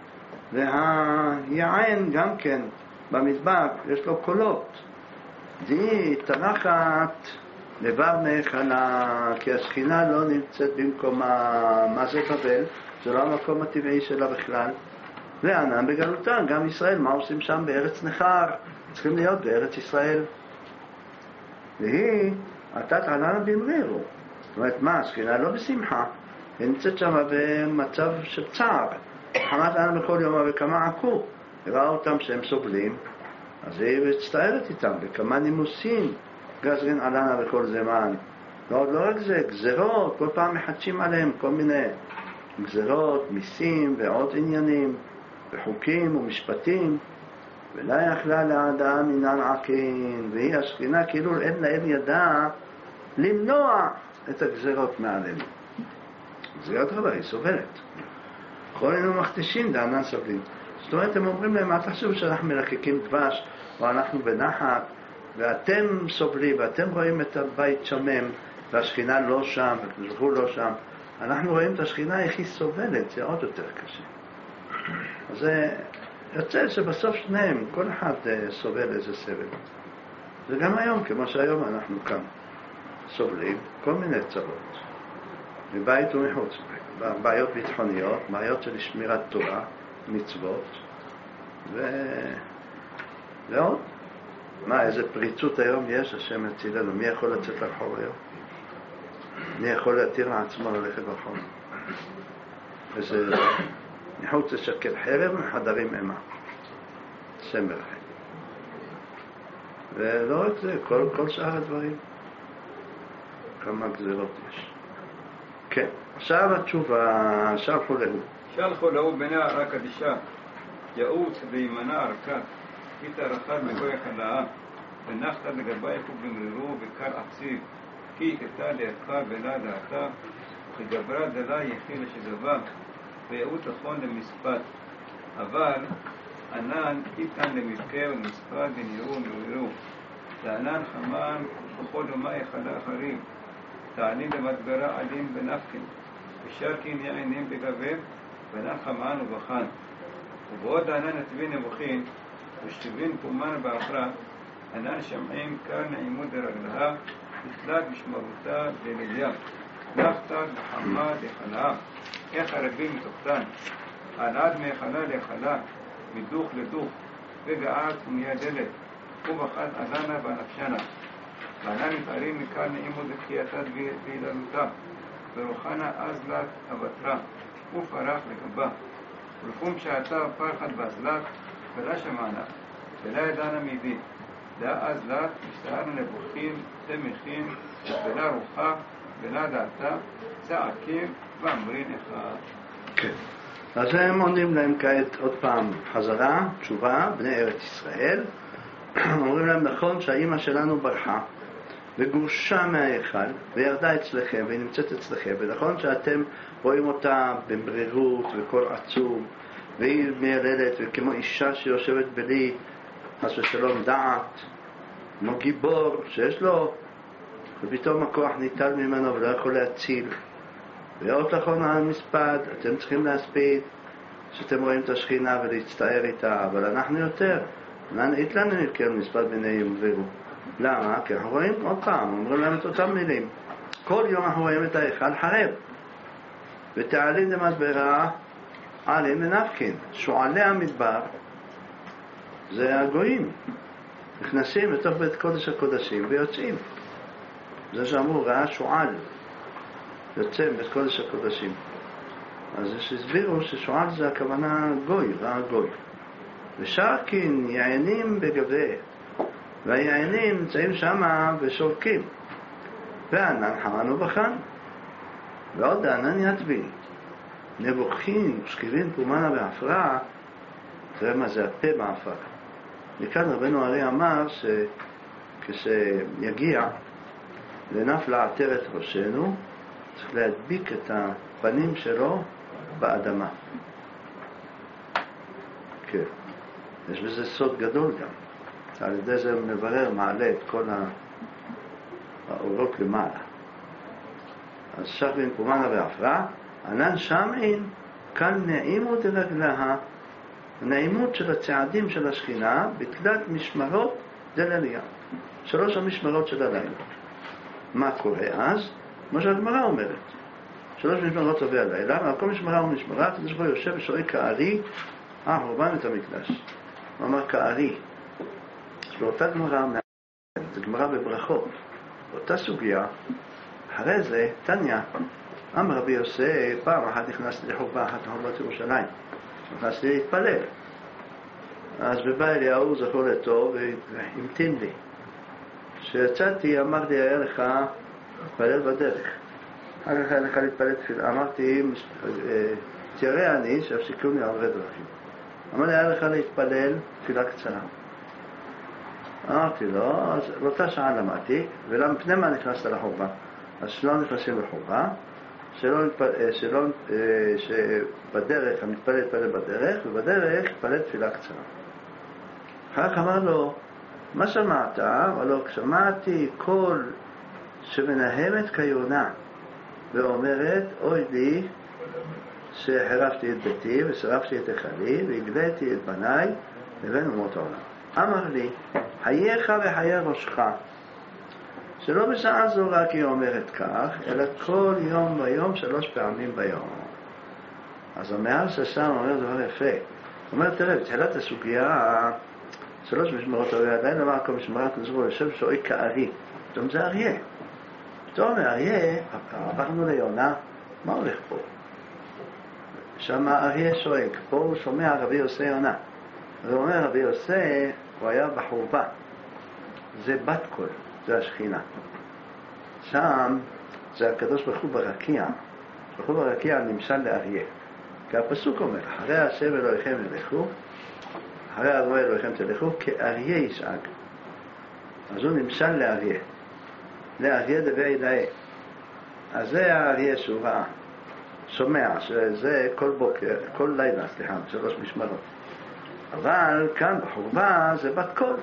והיען גם כן במדבר יש לו קולות. די תנחת לבב מהיכלה, כי השכינה לא נמצאת במקומה. מה זה בבל? זה לא המקום הטבעי שלה בכלל. וענן בגלותה, גם ישראל, מה עושים שם בארץ נחר? צריכים להיות בארץ ישראל. והיא עתת ענן במרירו. זאת אומרת, מה, השכינה לא בשמחה, היא נמצאת שם במצב של צער. חמת ענן בכל יום וכמה עקו, הראה אותם שהם סובלים, אז היא מצטערת איתם בכמה נימוסים, גזרין עלנה בכל זמן. לא רק זה, גזרות, כל פעם מחדשים עליהם כל מיני גזרות, מיסים ועוד עניינים, וחוקים ומשפטים, ולא יכלה לאדם מינן עקין, והיא השכינה כאילו אין להם ידע למנוע את הגזרות מעלינו. גזירת רבה היא סובלת. כל אינו מכתשים דענן סובלים. זאת אומרת, הם אומרים להם, אל תחשבו שאנחנו מלקקים דבש, או אנחנו בנחת, ואתם סובלים, ואתם רואים את הבית שומם, והשכינה לא שם, ותזכו לא שם. אנחנו רואים את השכינה, איך היא סובלת, זה עוד יותר קשה. אז זה יוצא שבסוף שניהם, כל אחד סובל איזה סבל. זה גם היום, כמו שהיום אנחנו כאן סובלים, כל מיני צרות, מבית ומחוץ, בעיות ביטחוניות, בעיות של שמירת תורה, מצוות, ועוד. מה, איזה פריצות היום יש, השם הצילנו, מי יכול לצאת לרחוב היום? מי יכול להתיר לעצמו ללכת לרחוב? איזה מחוץ לשקל חרב מחדרים אימה, שם ברחם. ולא רק זה, כל שאר הדברים, כמה גזירות יש. כן, עכשיו התשובה, שלחו להו. שלחו להו בני הערה קדישה, יעוץ וימנע ערכה, איתה רחב מגוי החלאה, ונחת לגבייך ובמרירו וקר עציב, כי איתה לידך ולה דעתה, וגברה דלה יחיל שדבה, ויעוץ נכון למשפט. אבל ענן איתן למבקר ומשפט ונראו ומרירו. לענן חמן ובכל יומה יחלה אחרים. תענים במדברה עלים בנפקין, ושרקין יעינים בגבב, ונן חמן ובחן. ובעוד ענן נתבין נבוכין, ושתבין פומן באחרה, ענן שמעים קר נעימות דרגלها, תתלת משמרותה לליה. נחתה וחמה לחלאה, איך הרבים מתוכתן, ענד מהחלה לחלה, מדוך לדוך, וגעת ומיידלת, ובחת עדנה בנפשנה. וענן מתארים מכאן נעימות לחייתה בהיללותה, ורוחנה אזלת אבטרה, ופרח לגבה. ולפום שעתה פרחת באזלת, ולה שמענה, ולה ידענה מידי. לה אזלת, השתערנו נבוכים, תמכים, ולה רוחה, ולה דעתה, צעקים ואמרין אחד. כן. אז הם עונים להם כעת עוד פעם חזרה, תשובה, בני ארץ ישראל. אומרים להם, נכון שהאימא שלנו ברחה, וגורשה מההיכל, וירדה אצלכם, והיא נמצאת אצלכם, ונכון שאתם רואים אותה במרירות וקול עצום, והיא מיילדת, וכמו אישה שיושבת בלי, חס ושלום דעת, כמו גיבור שיש לו, ופתאום הכוח ניטל ממנו ולא יכול להציל. ועוד לכון המספד, אתם צריכים להספיד שאתם רואים את השכינה ולהצטער איתה, אבל אנחנו יותר, נענית לנו מבקר מספד בני יומברו. למה? כי אנחנו רואים עוד פעם, אומרים להם את אותם מילים. כל יום אנחנו רואים את ההיכל חרב. ותעלים דמדברה עלים ונפקין. שועלי המדבר זה הגויים. נכנסים לתוך בית קודש הקודשים ויוצאים. זה שאמרו, ראה שועל. יוצא בית קודש הקודשים. אז יש הסבירו ששועל זה הכוונה גוי, ראה גוי. ושרקין יענים בגבי. והיענים נמצאים שם ושורקים. וענן חמן ובחן. ועוד הענן יתבין. נבוכים, שכיבין פומנה בעפרה, תראה מה זה הפה בעפר. מכאן רבנו הרי אמר כשיגיע לנף לעטר את ראשנו, צריך להדביק את הפנים שלו באדמה. כן. יש בזה סוד גדול גם. על ידי זה מברר, מעלה את כל האורות למעלה. אז שך במקומנה ועפרה, ענן שמעין, כאן נעימות לרגלה, הנעימות של הצעדים של השכינה, בתלת משמרות דלליה. 3 המשמרות של הלילה. מה קורה אז? כמו שהגמרא אומרת. 3 משמרות עובר הלילה, אבל כל משמרה ומשמרה, הקדוש ברוך הוא יושב ושואל כארי, חורבן את המקדש. הוא אמר כארי. באותה גמרא, זו גמרא בברכות. באותה סוגיה, אחרי זה, תניא, אמר רבי יוסי, פעם אחת נכנסתי לחורבה אחת לחורבת ירושלים. נכנסתי להתפלל. אז בבא אליהו זכור לטוב והמתין לי. כשיצאתי אמר לי, היה לך להתפלל בדרך. אחר כך היה לך להתפלל תפילה. אמרתי, תראה אני שהפסיקו לי הרבה דרכים. אמר לי, היה לך להתפלל תפילה קצרה. אמרתי לו, אז באותה שעה למדתי, ולפני מה נכנסת לחורבה? אז שלא נכנסים לחורבה, שבדרך, המתפלל יתפלל בדרך, ובדרך יתפלל תפילה קצרה. אחר כך אמר לו, מה שמעת? אמר לו, שמעתי קול שמנהמת כיונה, ואומרת, אוי לי, שחרפתי את ביתי, ושרפתי את החלי, והגליתי את בניי, לבין אומות העולם. אמר לי, חייך וחיי ראשך, שלא בשעה זו רק היא אומרת כך, אלא כל יום ויום 3 פעמים ביום. אז המהר ששם אומר דבר יפה. הוא אומר, תראה, בתחילת הסוגיה, 3 משמרות הרי עדיין אמר כל משמרת כזו, יושב שואי כארי. פתאום זה אריה. פתאום אריה, עברנו ליונה, מה הולך פה? שם אריה שואק, פה הוא שומע רבי יוסי יונה. הוא אומר, רבי יוסי, הוא היה בחורבה. זה בת קול, זה השכינה. שם זה הקדוש ברוך הוא ברקיע. ברוך הוא ברקיע נמשל לאריה. כי הפסוק אומר, אחרי השם אלוהיכם ילכו, אחרי הרועה אלוהיכם תלכו, כאריה ישאג. אז הוא נמשל לאריה. לאריה דבר ידעה. אז זה האריה שהוא ראה. שומע שזה כל בוקר, כל לילה, 3 משמרות. אבל כאן בחורבה זה בת קול.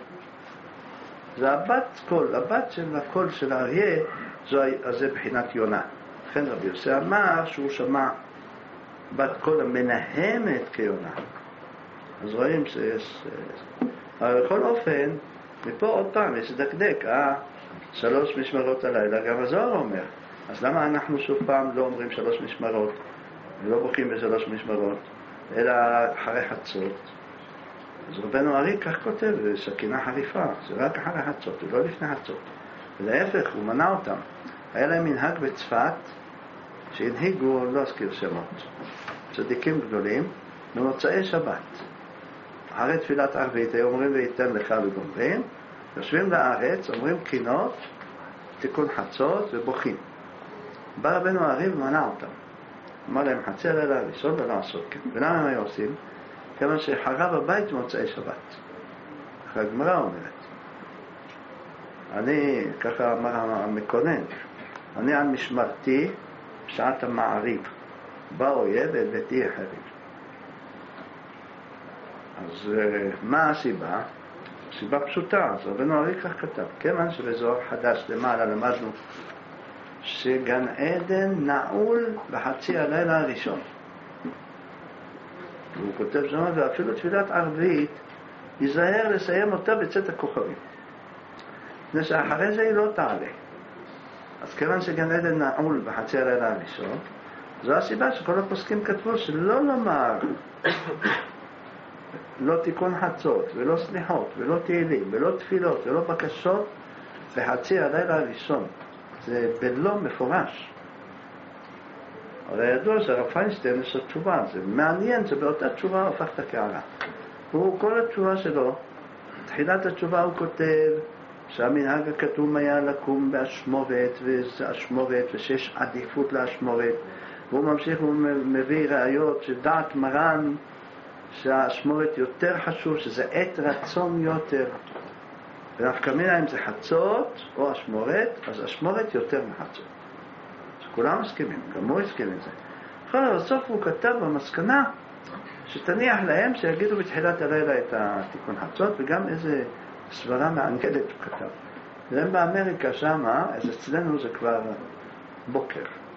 זה הבת קול, הבת של הקול של האריה, זה בחינת יונה. לכן רבי יוסי אמר שהוא שמע בת קול המנהמת כיונה. אז רואים שיש... אבל בכל אופן, מפה עוד פעם יש דקדק, 3 משמרות הלילה, גם הזוהר אומר. אז למה אנחנו שוב פעם לא אומרים 3 משמרות, ולא בוכים ב3 משמרות, אלא אחרי חצות? אז רבנו ארי כך כותב, זה סכינה חריפה, זה רק אחרי חצות, ולא לפני חצות. ולהפך, הוא מנע אותם. היה להם מנהג בצפת, שהנהיגו, לא אזכיר שמות, צדיקים גדולים, במוצאי שבת. אחרי תפילת ערבית, היו אומרים וייתן לך וגומרים, יושבים לארץ, אומרים קינות, תיקון חצות ובוכים. בא רבנו ארי ומנע אותם. אמר להם, חצי הלילה הראשון ולא לעשות כן. ולמה הם היו עושים? כיוון שחרב הבית מוצאי שבת. הגמרא אומרת. אני, ככה אמר המקונן, אני על משמרתי בשעת המעריב. בא אויב אל ביתי החריב. אז מה הסיבה? סיבה פשוטה. אז רבנו ארי כך כתב. כיוון שבזוהר חדש למעלה למדנו שגן עדן נעול בחצי הלילה הראשון. הוא כותב שם, ואפילו תפילת ערבית ייזהר לסיים אותה בצאת הכוכבים. מפני שאחרי זה היא לא תעלה. אז כיוון שגן עדן נעול בחצי הלילה הראשון, זו הסיבה שכל הפוסקים כתבו שלא לומר לא תיקון חצות, ולא סליחות, ולא תהילים, ולא תפילות, ולא בקשות בחצי הלילה הראשון. זה בלא מפורש. הרי ידוע שהרב פיינשטיין יש לו תשובה, זה מעניין שבאותה תשובה הפך את הקערה. הוא, כל התשובה שלו, תחילת התשובה הוא כותב שהמנהג הכתום היה לקום באשמורת, וזה אשמורת, ושיש עדיפות לאשמורת, והוא ממשיך ומביא ראיות שדעת מרן שהאשמורת יותר חשוב, שזה עת רצון יותר. ונפקא מינה אם זה חצות או אשמורת, אז אשמורת יותר מחצות. כולם מסכימים, גם הוא הסכים עם זה. אחרי בסוף הוא כתב במסקנה שתניח להם שיגידו בתחילת הלילה את התיקון חצות, וגם איזה סברה מעניינת הוא כתב. והם באמריקה שמה, אז אצלנו זה כבר בוקר,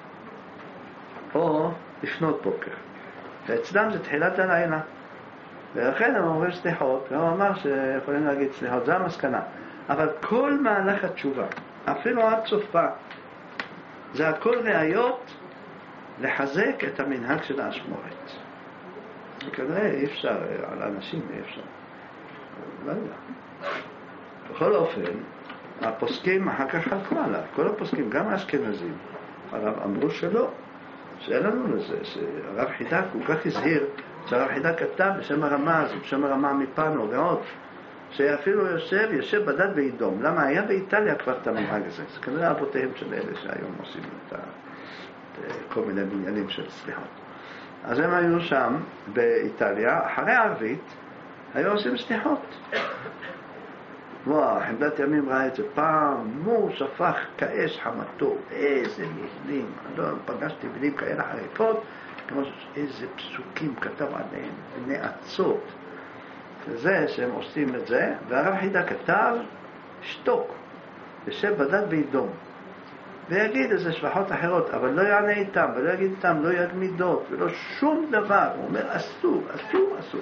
או לפנות בוקר, ואצלם זה תחילת הלילה, ולכן הם אומרים סליחות, והוא אמר שיכולים להגיד סליחות, זה המסקנה. אבל כל מהלך התשובה, אפילו עד סופה, זה הכל ראיות לחזק את המנהג של האשמורת. וכנראה אי אפשר, על אנשים אי אפשר. לא יודע. בכל אופן, הפוסקים אחר כך חלקו עליו. כל הפוסקים, גם האשכנזים, אמרו שלא, שאין לנו לזה, שהרב חידק כל כך הזהיר, שהרב חידק כתב בשם הרמז, בשם הרמה מפנו ועוד, שאפילו יושב בדד באדום. למה? היה באיטליה כבר את המנהג הזה. זה כנראה אבותיהם של אלה שהיום עושים את כל מיני בניינים של סליחות. אז הם היו שם באיטליה, אחרי הערבית, היו עושים סליחות. וואו, חמדת ימים ראה את זה פעם, מו שפך כאש חמתו, איזה מילים, לא פגשתי מילים כאלה חריפות, כמו איזה פסוקים כתב עליהם, נאצות. וזה שהם עושים את זה, והרב חידה כתב, שתוק, יושב בדד באדום, ויגיד איזה שבחות אחרות, אבל לא יענה איתם, ולא יגיד איתם, לא יגמיד דעות, ולא שום דבר. הוא אומר, אסור, אסור, אסור.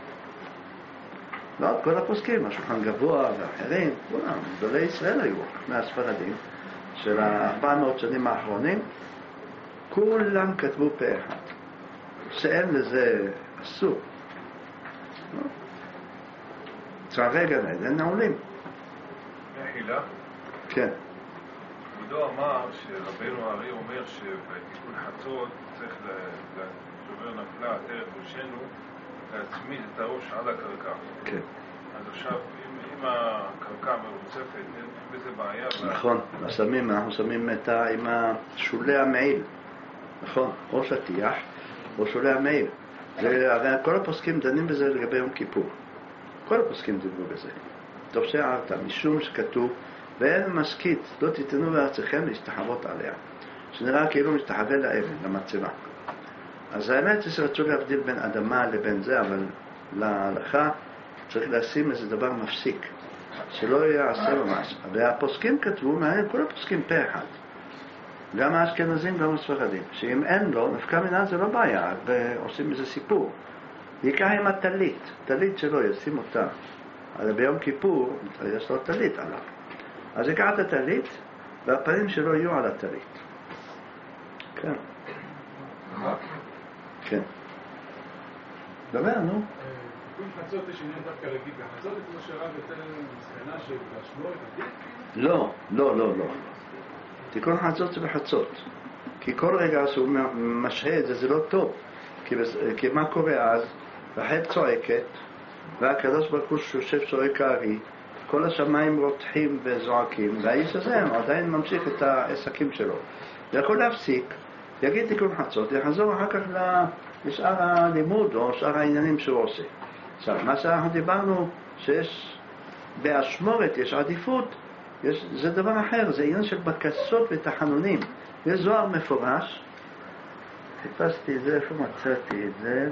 לא, כל הפוסקים, השולחן גבוה ואחרים, כולם, גדולי ישראל היו, מהספרדים, של 400 שנים האחרונים, כולם כתבו פה אחד. שאין לזה אסור. צערי גן עדן נעולים. מחילה? כן. כבודו אמר שרבנו הארי אומר שבתיקון חצות צריך לשובר נפלה עטרת ראשנו להצמיד את הראש על הקרקע. כן. אז עכשיו אם הקרקע מרוצפת אין בזה בעיה. נכון, אנחנו שמים עם שולי המעיל. נכון, או שטיח או שולי המעיל. הרי כל הפוסקים דנים בזה לגבי יום כיפור. כל הפוסקים דיברו בזה. טוב שהערת, משום שכתוב ואין משכית, לא תיתנו בארצכם להשתחוות עליה. שנראה כאילו משתחווה לאבן, למצבה. אז האמת זה שרצו להבדיל בין אדמה לבין זה, אבל להלכה צריך לשים איזה דבר מפסיק, שלא יעשה ממש. והפוסקים כתבו, מעניין, כל הפוסקים פה אחד. גם האשכנזים, גם הספרדים. שאם אין לו, נפקא מינה זה לא בעיה, ועושים איזה סיפור. ייקח עם הטלית, טלית שלו, ישים אותה. אז ביום כיפור, יש לו טלית עליו. אז יקח את הטלית, והפנים שלו יהיו על הטלית. כן. כן. דבר, נו. תיקון חצות יש עניין דווקא להגיד, החצות את כמו שרב יותר מסקנה שבאשמורת עדיף? לא. תיקון חצות זה בחצות. כי כל רגע שהוא משהה את זה, זה לא טוב. כי מה קורה אז? והחד צועקת, והקדוש ברוך הוא שיושב צועק הארי, כל השמיים רותחים וזועקים, והאיש הזה עדיין ממשיך את העסקים שלו. יכול להפסיק, יגיד תיקון חצות, יחזור אחר כך לשאר הלימוד או שאר העניינים שהוא עושה. עכשיו, מה שאנחנו דיברנו, שיש באשמורת יש עדיפות, זה דבר אחר, זה עניין של בקשות ותחנונים. יש זוהר מפורש, חיפשתי את זה, איפה מצאתי את זה?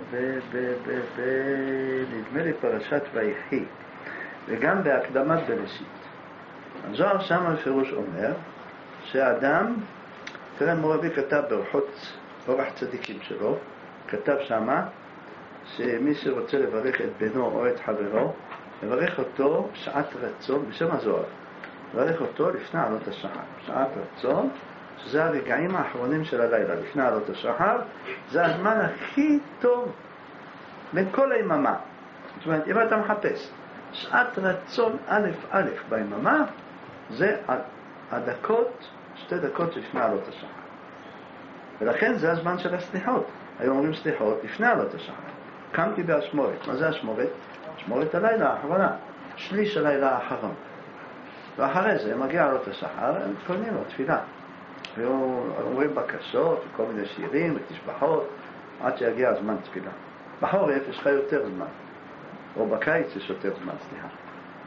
נדמה לי פרשת ויחי, וגם בהקדמת בראשית. הזוהר שם בפירוש אומר שהאדם, תראה מורבי כתב באורחות אורח צדיקים שלו, כתב שמה שמי שרוצה לברך את בנו או את חברו, לברך אותו שעת רצון, בשם הזוהר, לברך אותו לפני עלות השחר. שעת רצון, שזה הרגעים האחרונים של הלילה, לפני עלות השחר, זה הזמן הכי טוב בין כל היממה. זאת אומרת, אם אתה מחפש שעת רצון א' ביממה, זה הדקות, 2 דקות לפני עלות השחר. ולכן זה הזמן של הסליחות. היום אומרים סליחות לפני עלות השחר. קמתי באשמורת. מה זה אשמורת? אשמורת הלילה האחרונה. שליש הלילה האחרון. ואחרי זה מגיע עלות השחר, הם מתכוננים לו תפילה. אומרים בקשות, וכל מיני שירים ותשבחות, עד שיגיע הזמן תפילה. בחורף יש לך יותר זמן. או בקיץ יש יותר זמן, סליחה.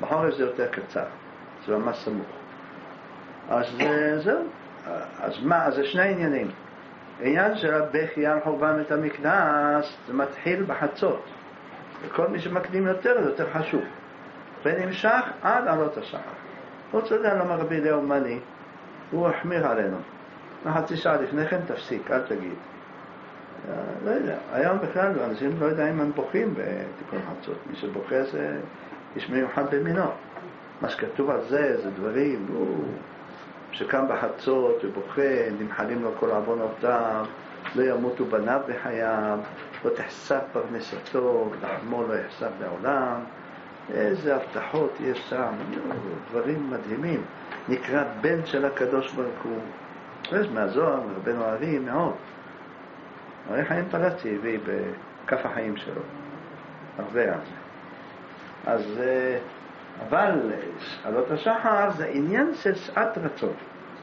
בחורף זה יותר קצר, זה ממש סמוך. אז זהו. אז מה? אז זה שני עניינים. העניין של הבכי על חורבן בית המקדש זה מתחיל בחצות, וכל מי שמקדים יותר זה יותר חשוב, ונמשך עד עלות השחר. חוץ לזה למה רבי אליהו מאני הוא החמיר עלינו, חצי שעה לפני כן תפסיק, אל תגיד. לא יודע, היום בכלל אנשים לא יודע אם הם בוכים בתיקון חצות. מי שבוכה זה איש מיוחד במינו. מה שכתוב על זה דברים שקם בחצות ובוכה, נמחלים לו כל עוונותיו, לא ימותו בניו בחייו, לא תחסר פרנסתו, לחמו לא יחסר לעולם. איזה הבטחות יש שם, דברים מדהימים. נקרא בן של הקדוש ברוך הוא. יש מהזוהר, מרבנו הארי מאוד. הרי חיים פלצי הביא בכף החיים שלו הרבה על זה. אז אבל עלות השחר זה עניין של שעת רצון.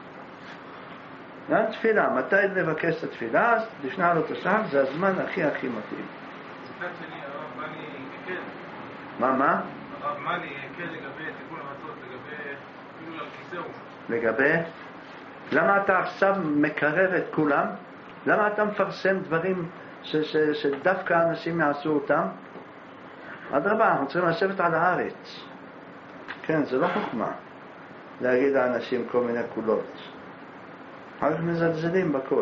תפילה, מתי לבקש את התפילה? לפני עלות השחר זה הזמן הכי מתאים. ציטט שלי, הרב מאני הקל. מה? הרב מאני הקל לגבי תיקון המצות, לגבי כאילו לכיסאו. לגבי? למה אתה עכשיו מקרר את כולם? למה אתה מפרסם דברים שדווקא אנשים יעשו אותם? אדרבה, אנחנו צריכים לשבת על הארץ. כן, זה לא חוכמה להגיד לאנשים כל מיני קולות. אחר כך מזלזלים בכל.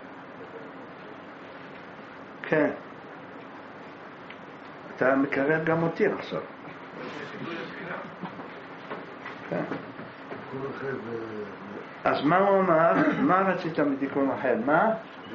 כן. אתה מקרב גם אותי עכשיו. כן. אז מה הוא אמר? מה רצית מתיקון אחר? מה?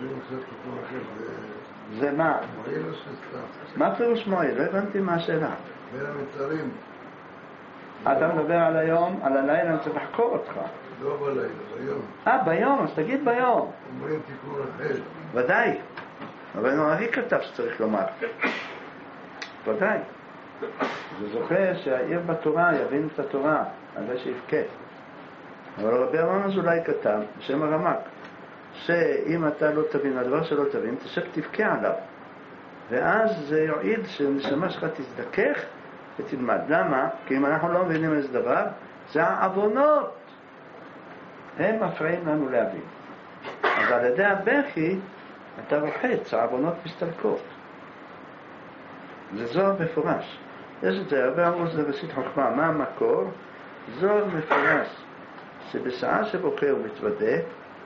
זה מה? מה פירוש מועיל? לא הבנתי מה השאלה. בין המצרים. אתה מדבר על היום, על הלילה, אני צריך לחקור אותך. לא בלילה, ביום. ביום, אז תגיד ביום. אומרים תיקון אחר. ודאי. אבל נוהרי כתב שצריך לומר. ודאי. זה זוכר שהעיר בתורה יבין את התורה, על זה שיבכה. אבל רבי אברהם אזולאי כתב, בשם הרמ"ק, שאם אתה לא תבין, הדבר שלא תבין, תשב תבכה עליו. ואז זה יועיל שנשמה שלך תזדכך ותלמד. למה? כי אם אנחנו לא מבינים איזה דבר, זה העוונות. הם מפריעים לנו להבין. אז על ידי הבכי, אתה רוחץ, העוונות מסתלקות. זה זוהר מפורש. יש את זה, הרבה אמרו שזה ראשית חוכמה. מה המקור? זוהר מפורש. שבשעה שבוכה הוא מתוודה,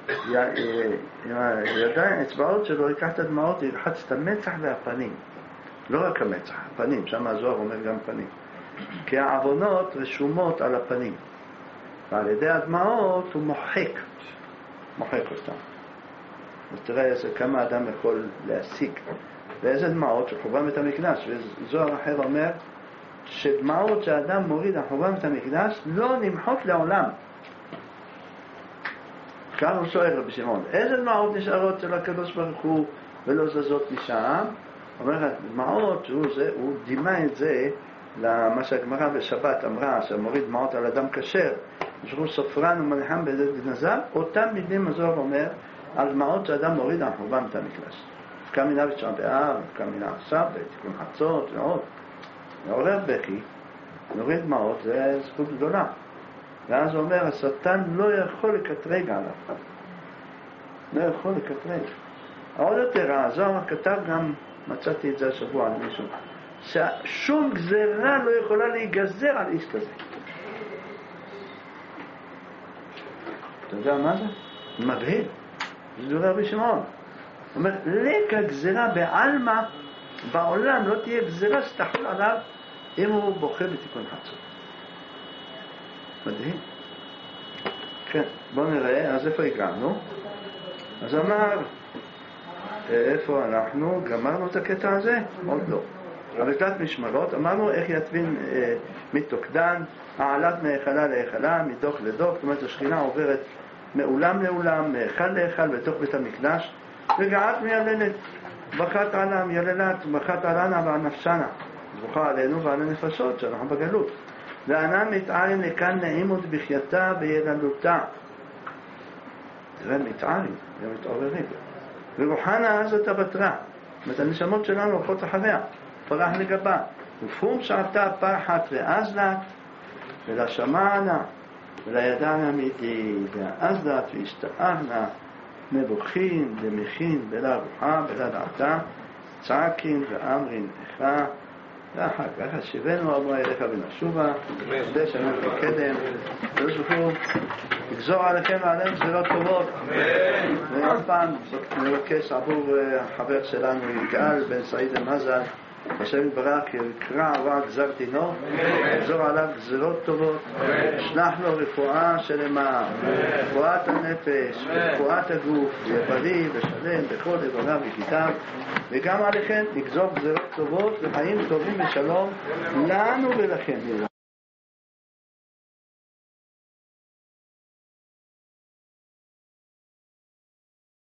ידיים, אצבעות שלו, ייקח את הדמעות, ילחץ את המצח והפנים. לא רק המצח, הפנים, שם הזוהר אומר גם פנים. כי העוונות רשומות על הפנים. ועל ידי הדמעות הוא מוחק אותם. אז תראה איזה כמה אדם יכול להשיג. ואיזה דמעות שחורבן בית המקדש. וזוהר אחר אומר שדמעות שהאדם מוריד על חורבן בית המקדש לא נמחות לעולם. כאן הוא שואל רבי שמעון, איזה דמעות נשארות של הקדוש ברוך הוא ולא זזות משם? אומר, דמעות, הוא דימה את זה למה שהגמרא בשבת אמרה, שמוריד דמעות על אדם כשר, שהוא סופרן ומניחם בזה נזל, אותם מילים הזוהר אומר על דמעות שאדם מוריד על חורבן בית המקדש. נפקא מינה בתשעה באב, נפקא מינה עכשיו, בתיקון חצות ועוד. מעורר בכי, נוריד דמעות, זה זכות גדולה. ואז הוא אומר, השטן לא יכול לקטרג עליו. לא יכול לקטרג. עוד יותר, הזוהר כתב גם, מצאתי את זה השבוע על מישהו, ששום גזרה לא יכולה להיגזר על איש כזה. אתה יודע מה זה? מבהיל. זה דובר רבי שמעון. הוא אומר, לקה גזרה בעלמא, בעולם לא תהיה גזרה שתחול עליו אם הוא בוכה בתיקון חצות. מדהים. כן, בואו נראה, אז איפה הגענו? אז אמר, איפה אנחנו? גמרנו את הקטע הזה? עוד לא. עבודת משמרות, אמרנו איך יתבין מתוקדן, העלת מהיכלה להיכלה, מדוח לדוח, זאת אומרת השכינה עוברת מאולם לעולם, מהיכל להיכל בתוך בית המקדש, וגעת מייללת, בכת עלה מייללת, בכת עלנה ועל נפשנה, זבוכה עלינו ועל הנפשות שאנחנו בגלות. וענה מתערין לכאן נעימות בחייתה ויללותה. תראה, מתערין, הם מתעוררים. ורוחנה הזאת הבטרה. זאת אומרת, הנשמות שלנו הולכות אחריה, פרח לגבה. ופום שעתה פרחת ואז לה, ולשמענה ולידן אמיתי, ואז דעת והשתאהנה, מבוכים דמכין בלה רוחה בלה דעתה, צעקין ואמרין איכה, ואחר כך השיבנו אבו אליך ונשובה, כדי שלנו בקדם, וזכו, לגזור עליכם ועליהם גזירות טובות. ועוד פעם נבקש עבור החבר שלנו יגאל בן סעיד המזל, השם יתברך יקרא רק גזר דינו, לגזור עליו גזירות טובות, שלח לו רפואה שלמה, רפואת הנפש, רפואת הגוף, יהיה בריא ושלם בכל איבריו וגידיו, וגם עליכם לגזור גזירות טובות וחיים טובים ושלום לנו ולכם.